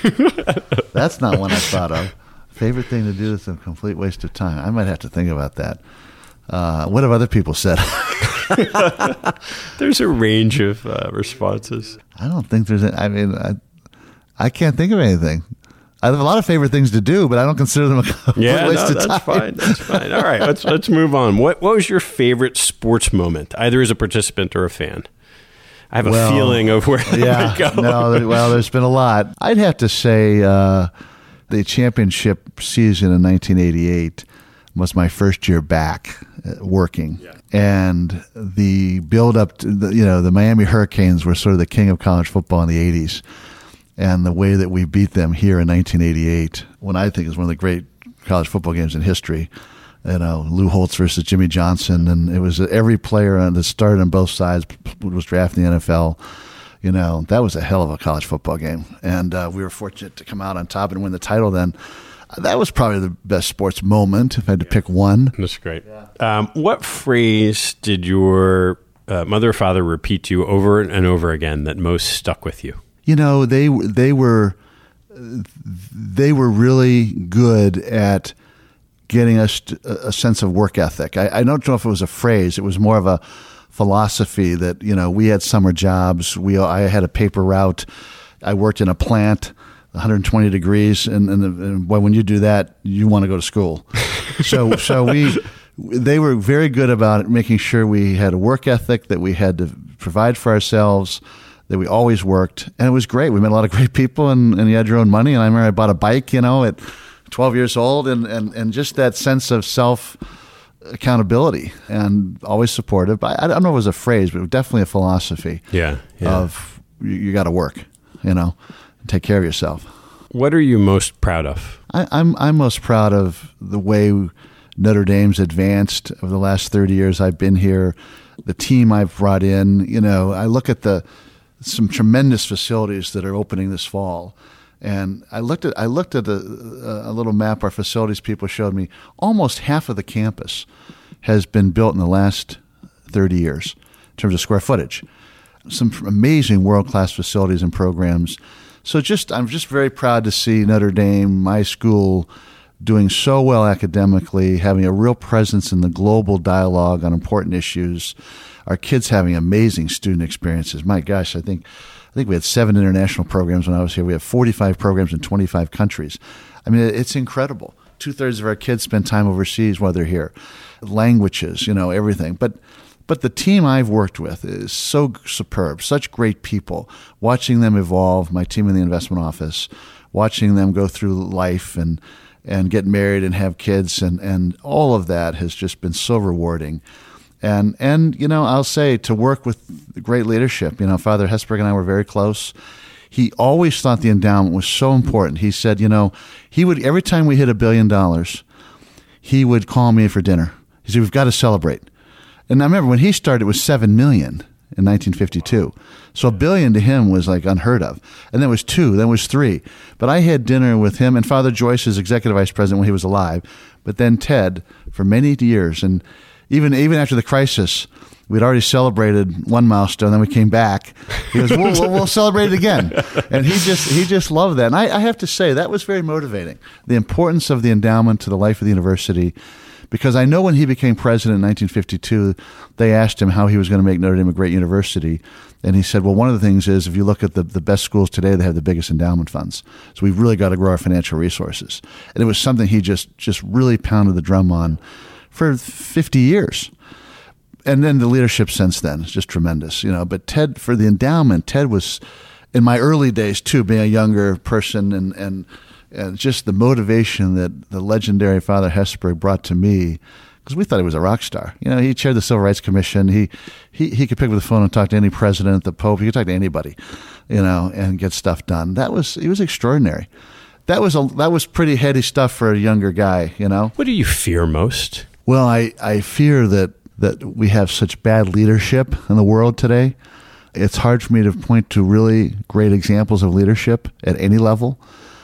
That's not one I thought of. Favorite thing to do is a complete waste of time. I might have to think about that. Uh, what have other people said? There's a range of uh, responses. I don't think there's any, I mean, I, I can't think of anything. I have a lot of favorite things to do, but I don't consider them a complete yeah, waste no, of that's time. fine. That's fine. All right, let's let's move on. What what was your favorite sports moment, either as a participant or a fan? I have well, a feeling of where yeah, I go. No, well, there's been a lot. I'd have to say uh, the championship season in nineteen eighty-eight was my first year back uh, working. Yeah. And the build-up, to the, you know, the Miami Hurricanes were sort of the king of college football in the eighties. And the way that we beat them here in nineteen eighty-eight, when I think is one of the great college football games in history, you know, Lou Holtz versus Jimmy Johnson, and it was every player on that started on both sides was drafted in the N F L. You know, that was a hell of a college football game, and uh, we were fortunate to come out on top and win the title. Then that was probably the best sports moment if I had to pick one. That's great. Yeah. Um, what phrase did your uh, mother or father repeat to you over and over again that most stuck with you? You know, they they were they were really good at getting us a sense of work ethic. I, I don't know if it was a phrase. It was more of a philosophy that, you know, we had summer jobs. We I had a paper route. I worked in a plant, one hundred twenty degrees, and, and, and when you do that, you want to go to school. so so we they were very good about making sure we had a work ethic, that we had to provide for ourselves, that we always worked, and it was great. We met a lot of great people, and, and you had your own money. And I remember I bought a bike, you know, at twelve years old, and, and, and just that sense of self accountability and always supportive. I, I don't know if it was a phrase, but it was definitely a philosophy. Yeah, yeah. Of you, you got to work, you know, and take care of yourself. What are you most proud of? I, I'm I'm most proud of the way Notre Dame's advanced over the last thirty years I've been here. The team I've brought in, you know, I look at the some tremendous facilities that are opening this fall. And I looked at I looked at a, a little map our facilities people showed me. Almost half of the campus has been built in the last thirty years in terms of square footage. Some amazing world-class facilities and programs. So just I'm just very proud to see Notre Dame, my school, doing so well academically, having a real presence in the global dialogue on important issues. Our kids having amazing student experiences. My gosh, I think I think we had seven international programs when I was here. We have forty-five programs in twenty-five countries. I mean, it's incredible. Two-thirds of our kids spend time overseas while they're here. Languages, you know, everything. But but the team I've worked with is so superb, such great people. Watching them evolve, my team in the investment office, watching them go through life and and get married and have kids, and, and all of that has just been so rewarding. And, and you know, I'll say to work with great leadership, you know, Father Hesburgh and I were very close. He always thought the endowment was so important. He said, you know, he would, every time we hit a billion dollars, he would call me for dinner. He said, we've got to celebrate. And I remember when he started, it was seven million in nineteen fifty-two. So a billion to him was like unheard of. And then it was two, then it was three. But I had dinner with him and Father Joyce as executive vice president when he was alive, but then Ted for many years. And even even after the crisis, we'd already celebrated one milestone, then we came back. He goes, we'll, we'll, we'll celebrate it again. And he just he just loved that. And I, I have to say, that was very motivating. The importance of the endowment to the life of the university. Because I know when he became president in nineteen fifty-two, they asked him how he was going to make Notre Dame a great university. And he said, well, one of the things is if you look at the, the best schools today, they have the biggest endowment funds. So we've really got to grow our financial resources. And it was something he just, just really pounded the drum on for fifty years. And then the leadership since then is just tremendous. You know. But Ted, for the endowment, Ted was, in my early days too, being a younger person and, and And just the motivation that the legendary Father Hesburgh brought to me, because we thought he was a rock star. You know, he chaired the Civil Rights Commission. He, he he could pick up the phone and talk to any president, the Pope. He could talk to anybody, you know, and get stuff done. That was he was extraordinary. That was a that was pretty heady stuff for a younger guy, you know. What do you fear most? Well, I, I fear that that we have such bad leadership in the world today. It's hard for me to point to really great examples of leadership at any level.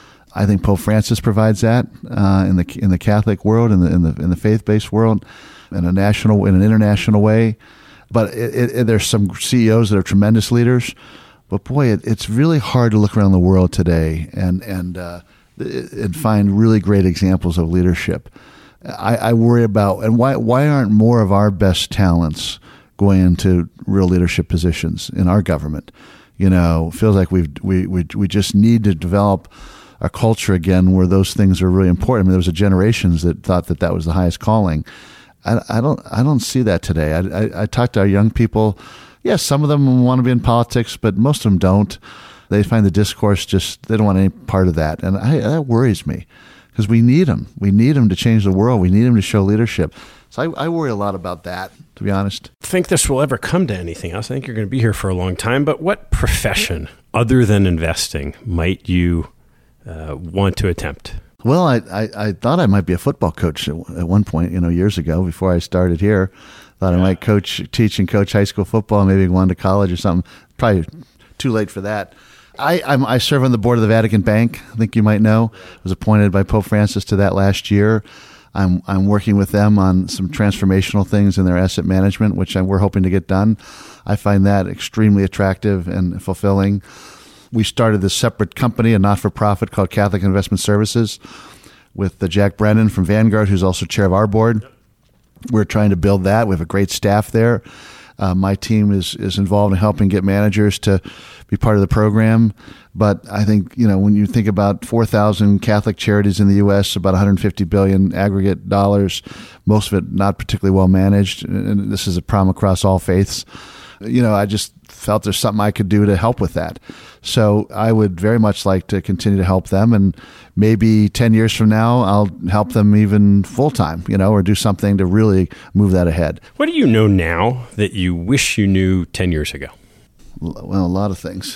I think Pope Francis provides that uh, in the in the Catholic world, in the in the in the faith-based world, in a national, in an international way. But it, it, there's some C E Os that are tremendous leaders. But boy, it, it's really hard to look around the world today and and uh, and find really great examples of leadership. I, I worry about and why why aren't more of our best talents going into real leadership positions in our government? You know, it feels like we've we we we just need to develop a culture again where those things are really important. I mean, there was a generations that thought that that was the highest calling. I, I don't, I don't see that today. I, I, I talk to our young people. Yes, some of them want to be in politics, but most of them don't. They find the discourse just, they don't want any part of that. And I, that worries me because we need them. We need them to change the world. We need them to show leadership. So I, I worry a lot about that, to be honest. Think this will ever come to anything else? I think you're going to be here for a long time, but what profession other than investing might you Uh, want to attempt? Well, I, I, I thought I might be a football coach at, at one point, you know, years ago before I started here. Thought yeah. I might coach, teach and coach high school football, maybe go on to college or something. Probably too late for that. I I'm, I serve on the board of the Vatican Bank. I think you might know. I was appointed by Pope Francis to that last year. I'm I'm working with them on some transformational things in their asset management, which I, we're hoping to get done. I find that extremely attractive and fulfilling. We started this separate company, a not-for-profit called Catholic Investment Services, with the Jack Brennan from Vanguard, who's also chair of our board. We're trying to build that. We have a great staff there. Uh, my team is is involved in helping get managers to be part of the program. But I think, you know, when you think about four thousand Catholic charities in the U S, about one hundred fifty billion dollars aggregate dollars, most of it not particularly well managed, and this is a problem across all faiths. You know, I just felt there's something I could do to help with that. So I would very much like to continue to help them. And maybe ten years from now, I'll help them even full time, you know, or do something to really move that ahead. What do you know now that you wish you knew ten years ago? Well, a lot of things.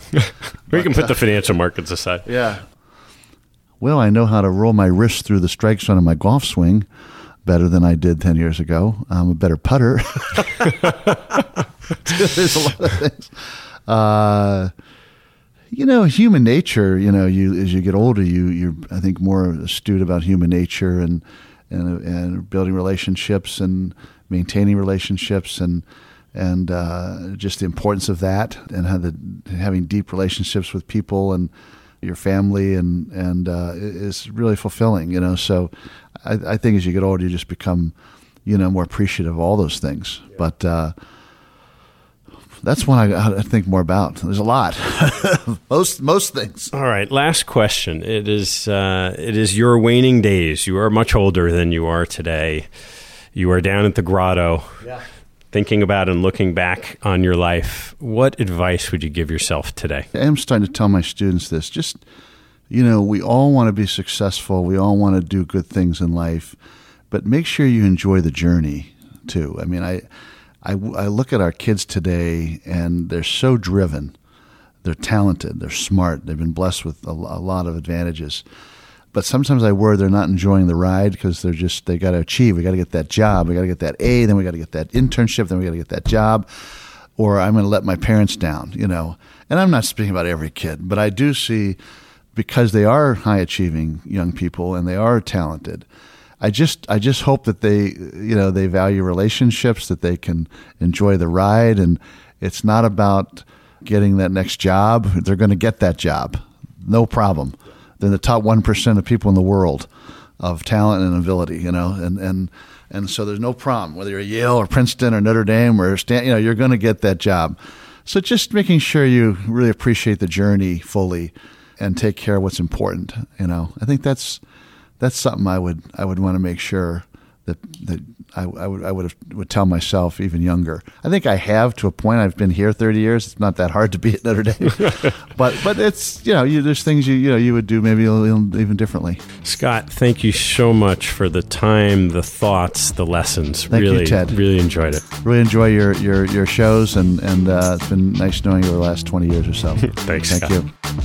We can put the financial markets aside. Yeah. Well, I know how to roll my wrist through the strike zone of my golf swing. better than I did ten years ago. I'm a better putter. There's a lot of things. Uh, you know, human nature, you know, you as you get older, you, you're, I think, more astute about human nature and, and, and building relationships and maintaining relationships and, and uh, just the importance of that and how the, having deep relationships with people and your family and, and uh, is really fulfilling, you know. So I, I think as you get older, you just become, you know, more appreciative of all those things. Yeah. But uh, that's one I, I think more about. There's a lot, most most things. All right, last question. It is uh, it is your waning days. You are much older than you are today. You are down at the grotto, yeah. thinking about and looking back on your life. What advice would you give yourself today? I am starting to tell my students this. Just, you know, we all want to be successful. We all want to do good things in life, but make sure you enjoy the journey too. I mean, I. I, I look at our kids today, and they're so driven. They're talented. They're smart. They've been blessed with a, a lot of advantages. But sometimes I worry they're not enjoying the ride because they're just, they got to achieve. We got to get that job. We got to get that A. Then we got to get that internship. Then we got to get that job. Or I'm going to let my parents down, you know. And I'm not speaking about every kid, but I do see, because they are high-achieving young people and they are talented, I just I just hope that they, you know, they value relationships, that they can enjoy the ride, and it's not about getting that next job. They're going to get that job, no problem. They're the top one percent of people in the world of talent and ability, you know, and and and so there's no problem whether you're at Yale or Princeton or Notre Dame or Stan, you know, you're going to get that job. So just making sure you really appreciate the journey fully and take care of what's important, you know. I think that's. That's something I would I would want to make sure that that I, I would I would have, would tell myself even younger. I think I have to a point. I've been here thirty years. It's not that hard to be at Notre Dame, but but it's, you know, you, there's things you you know you would do maybe even differently. Scott, thank you so much for the time, the thoughts, the lessons. Thank really, you, Ted. Really enjoyed it. Really enjoy your your your shows, and and uh, it's been nice knowing you over the last twenty years or so. Thanks, Thank Scott. you.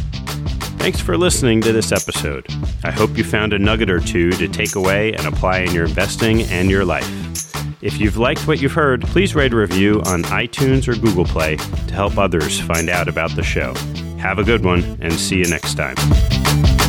Thanks for listening to this episode. I hope you found a nugget or two to take away and apply in your investing and your life. If you've liked what you've heard, please write a review on iTunes or Google Play to help others find out about the show. Have a good one, and see you next time.